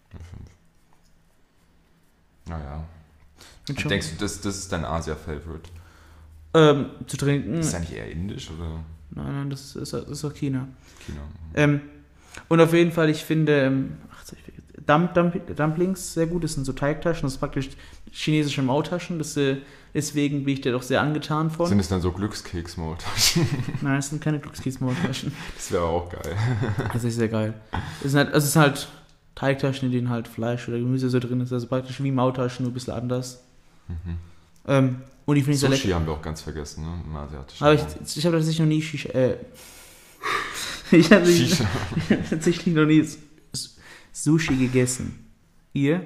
Naja. Mit schon- Denkst du, das ist dein Asia-Favorite? Zu trinken. Ist das eigentlich eher indisch oder Nein, das ist auch China. China? Und auf jeden Fall, ich finde Dumplings sehr gut. Das sind so Teigtaschen, das ist praktisch chinesische Maultaschen. Deswegen bin ich da doch sehr angetan von. Sind es dann so Glückskeks-Maultaschen? Nein, es sind keine Glückskeks-Maultaschen. Das wäre auch geil. Das ist sehr geil. Es sind halt Teigtaschen, in denen halt Fleisch oder Gemüse so drin ist. Also praktisch wie Maultaschen, nur ein bisschen anders. Und die finde ich sehr Sushi lecker. haben wir auch ganz vergessen, ne? Im asiatischen Aber Raum. ich habe tatsächlich noch nie Shisha. Ich habe Shisha. tatsächlich noch nie Sushi gegessen. Ihr?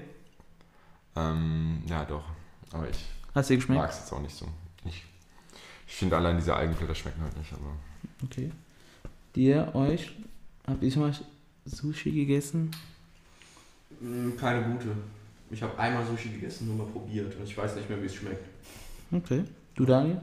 Ja, doch. Aber ich Hast du geschmeckt? mag es jetzt auch nicht so. Ich finde allein diese Algenblätter schmecken halt nicht, aber. Okay. Euch? Habt ihr schon mal Sushi gegessen? Keine gute. Ich habe einmal Sushi gegessen, nur mal probiert und ich weiß nicht mehr, wie es schmeckt. Okay. Du, Daniel?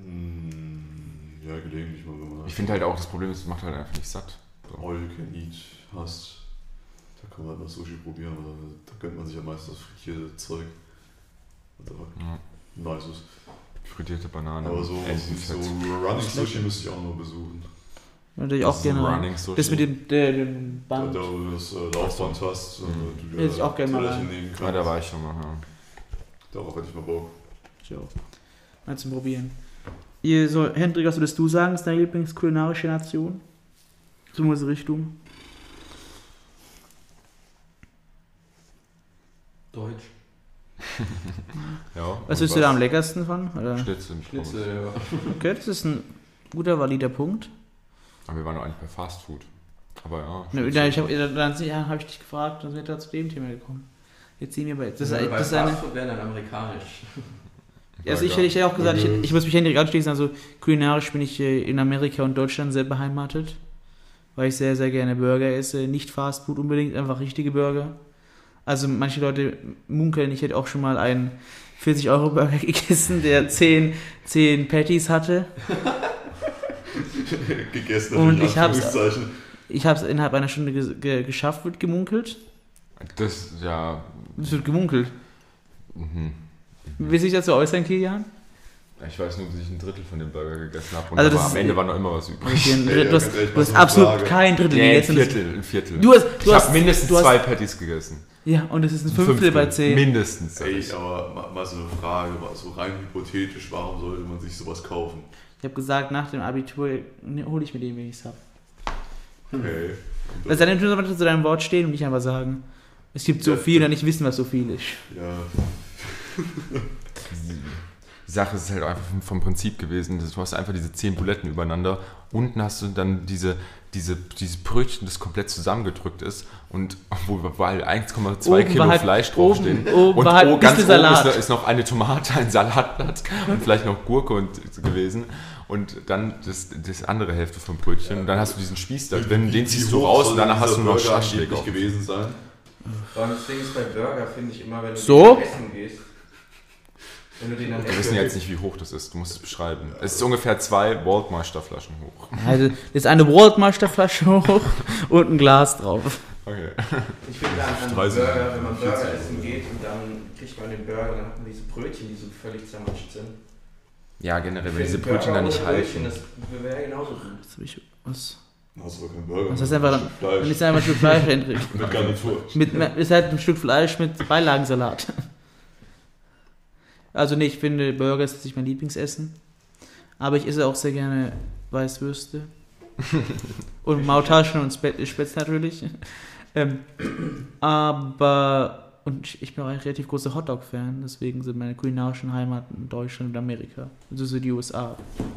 Ja, gelegentlich mal, wenn man Ich finde halt auch, das Problem ist, es macht halt einfach nicht satt. So. All you can eat hast, da kann man halt mal Sushi probieren, aber da gönnt man sich ja meist das frittierte Zeug. Was aber Ja. nice ist. Frittierte Banane, Aber so Entenfett. Running Sushi müsste ich auch noch besuchen. Natürlich Das auch ist gerne. Running Sushi. Das mit dem Da Band. du das Laufband hast, du Hätte ich auch gerne mal Toilettchen rein. nehmen kannst. Ja, da war ich schon mal. Ja. Darauf hätte ich mal Bock. So. Mal zum Probieren. Hendrik, was würdest du sagen, ist deine Lieblingskulinarische Nation? So in diese Richtung. Deutsch. Ja, Was und bist du da am leckersten von? Oder? Schnitzel mit Pommes. Schnitzel, ja. Okay, das ist ein guter, valider Punkt. Aber wir waren doch eigentlich bei Fast Food. Aber ja. Ne, Schnitzel. dann habe ich dich gefragt, dann sind wir da zu dem Thema gekommen. Jetzt sehen wir bei. Das Bei ist eine. Fastfood wäre dann amerikanisch. Also ich hätte auch gesagt, ich muss mich Hendrik anschließen, also kulinarisch bin ich in Amerika und Deutschland sehr beheimatet, weil ich sehr, sehr gerne Burger esse, nicht Fastfood unbedingt, einfach richtige Burger. Also manche Leute munkeln, ich hätte auch schon mal einen 40-Euro-Burger gegessen, der 10 Patties hatte. Gegessen Und natürlich, ich hab's- Anführungszeichen. Ich habe es innerhalb einer Stunde geschafft, wird gemunkelt. Das, ja. Es wird gemunkelt. Mhm. Willst du dich dazu äußern, Kilian? Ich weiß nur, dass ich ein Drittel von dem Burger gegessen habe. Und Also aber das am ist- Ende war noch immer was übrig. Okay, Ja, du hast, ganz ehrlich, du hast was eine absolut Frage. kein Drittel Nee, gegessen. ein Viertel. Du hast Ich habe mindestens du hast- 2 Patties gegessen. Ja, und es ist ein Fünftel bei 10. Mindestens. sag Ey, ich. aber mal so eine Frage, so rein hypothetisch, warum sollte man sich sowas kaufen? Ich habe gesagt, nach dem Abitur hole ich mir den, wenn ich es habe. Okay. Also dann tun wir zu deinem Wort stehen und nicht einfach sagen, es gibt so Ja, viel und nicht wissen, was so viel ist. Ja, Die Sache ist halt einfach vom Prinzip gewesen, du hast einfach diese 10 Buletten übereinander. Unten hast du dann dieses Brötchen, das komplett zusammengedrückt ist und weil 1,2 Oben Kilo war halt- Fleisch draufstehen. oben Und war halt ein ganz bisschen oben Salat. ist noch eine Tomate, ein Salatblatt und vielleicht noch Gurke gewesen. Und dann das andere Hälfte vom Brötchen. Und dann hast du diesen Spieß da drin, den ziehst du raus und danach hast du noch Schaschlik auf. gewesen sein. Das Ding ist bei Burger, finde ich immer, wenn du So? den essen gehst. Wenn du den dann Wir wissen jetzt nicht, wie hoch das ist. Du musst es beschreiben. Es ist ungefähr 2 Waldmeister-Flaschen hoch. Also, das ist eine Waldmeister-Flasche hoch und ein Glas drauf. Okay. Ich finde an 30, Burger, wenn man 40 Burger essen geht und dann kriegt man den Burger, dann hat man diese Brötchen, die so völlig zermatscht sind. Ja, generell, Für wenn diese den Brötchen Burger da nicht ohne Brötchen, halten. Das wäre genauso gut. Jetzt hab ich was. Dann hast du aber keinen Burger. Das heißt einfach, ein Stück dann Fleisch. ist einfach ein Stück Fleisch drin. Mit Garnitur. Ist halt ein Stück Fleisch mit Beilagensalat. Also nee, ich finde Burger ist nicht mein Lieblingsessen. Aber ich esse auch sehr gerne Weißwürste. Und Maultaschen und Spätzle natürlich. Und ich bin auch ein relativ großer Hotdog-Fan. Deswegen sind meine kulinarischen Heimaten Deutschland und Amerika. Also so die USA.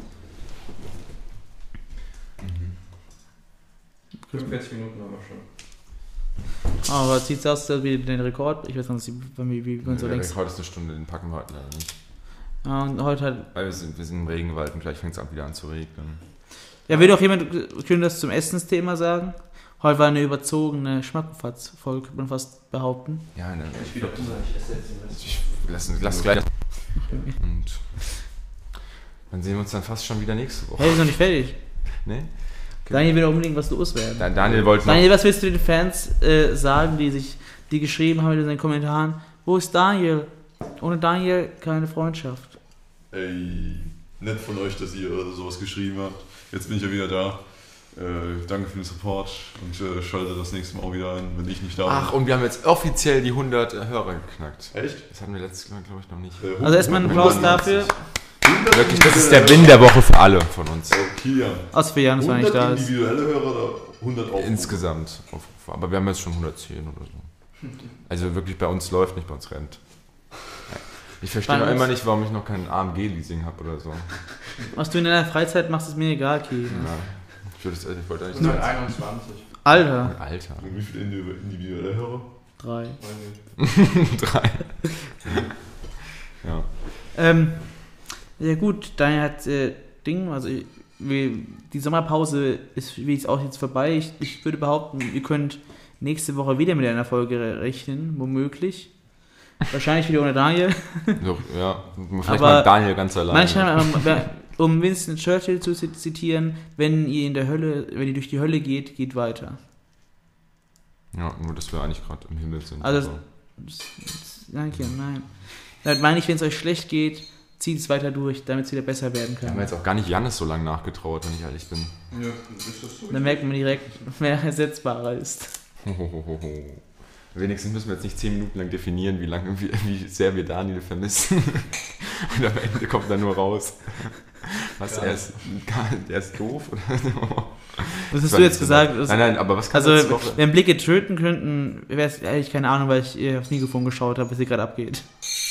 45 Minuten haben wir schon. Aber zieht aus wie den Rekord? Ich weiß nicht, wie man so Ja, längst. heute ist eine Stunde, den packen wir heute leider nicht. Ja, und heute halt. Weil wir sind im Regenwald und gleich fängt es auch wieder an zu regnen. Ja, will doch jemand das zum Essensthema sagen? Heute war eine überzogene Schmackofatz-Folge, könnte man fast behaupten. Ja, ne, Ich wieder Hunger, ich esse jetzt den Rest. lass gleich. Und dann sehen wir uns dann fast schon wieder nächste Woche. Hey, ist noch nicht fertig. Ne? Daniel will unbedingt was loswerden. Daniel wollte noch. Daniel, was willst du den Fans sagen, die geschrieben haben in den Kommentaren? Wo ist Daniel? Ohne Daniel keine Freundschaft. Ey, nett von euch, dass ihr sowas geschrieben habt. Jetzt bin ich ja wieder da. Danke für den Support und schaltet das nächste Mal auch wieder ein, wenn ich nicht da bin. Ach, und wir haben jetzt offiziell die 100 Hörer geknackt. Echt? Das hatten wir letztes Mal, glaube ich, noch nicht. Also erstmal einen Applaus dafür. Wirklich, das ist der Win der Woche für alle von uns. Kilian. Außer für Janus, war nicht 100 da ist. individuelle Hörer oder 100 Aufrufe? Insgesamt. Aber wir haben jetzt schon 110 oder so. Also wirklich, bei uns läuft nicht, bei uns rennt. Ich verstehe noch immer nicht, warum ich noch kein AMG-Leasing habe oder so. Was du in deiner Freizeit machst, ist mir egal, Ki. Ja. Ich wollte eigentlich 121. Alter. Alter. Und wie viele individuelle Hörer? 3. 3. Ja. Ja gut, Daniel hat also die Sommerpause ist, wie es auch jetzt vorbei. Ich würde behaupten, ihr könnt nächste Woche wieder mit einer Folge rechnen, womöglich. Wahrscheinlich wieder ohne Daniel. So, ja. Vielleicht Aber mal Daniel ganz alleine. Manchmal, um Winston Churchill zu zitieren, wenn ihr durch die Hölle geht, geht weiter. Ja, nur dass wir eigentlich gerade im Himmel sind. Also, danke, nein. Damit meine ich, wenn es euch schlecht geht, zieht es weiter durch, damit es wieder besser werden wir haben kann. jetzt auch gar nicht Jannis so lange nachgetrauert, wenn ich ehrlich bin. Ja, ist das so? Dann merkt man direkt, wer ersetzbarer ist. Wenigstens müssen wir jetzt nicht 10 Minuten lang definieren, wie sehr wir Daniel vermissen. Und am Ende kommt dann nur raus. Was, er ist doof? Oder so? Was hast du jetzt gesagt? Nein, aber was kann Also, wenn Blicke töten könnten, wäre es ehrlich keine Ahnung, weil ich aufs Mikrofon geschaut habe, was hier gerade abgeht.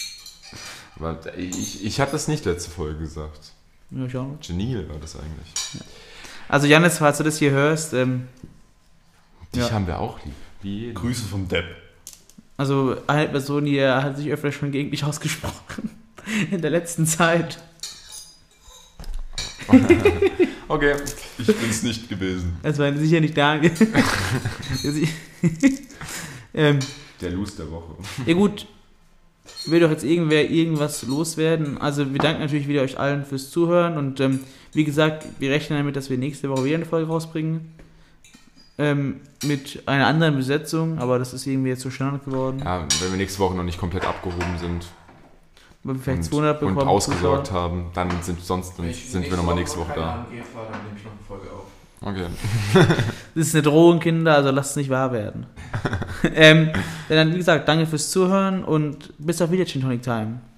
Ich habe das nicht letzte Folge gesagt. Ja, ich auch nicht. Genial war das eigentlich. Also, Jannis, falls du das hier hörst, Dich haben wir auch lieb. Wie jeden. Grüße vom Depp. also eine Person hier hat sich öfter schon gegen dich ausgesprochen. In der letzten Zeit. Okay. Ich bin's nicht gewesen. Das war sicher nicht Daniel. Der Loose der Woche. Ja gut, will doch jetzt irgendwas loswerden. Also wir danken natürlich wieder euch allen fürs Zuhören und wie gesagt, wir rechnen damit, dass wir nächste Woche wieder eine Folge rausbringen. Mit einer anderen Besetzung, aber das ist irgendwie jetzt so Standard geworden. Ja, wenn wir nächste Woche noch nicht komplett abgehoben sind Weil wir vielleicht 200 bekommen. und ausgesorgt haben, dann sind wir nochmal nächste Woche da. Wenn ich fahre, dann nehme ich noch eine Folge auf. Okay. Das ist eine Drohung, Kinder, also lasst es nicht wahr werden. Dann, wie gesagt, danke fürs Zuhören und bis auf wieder, Gin Tonic Time.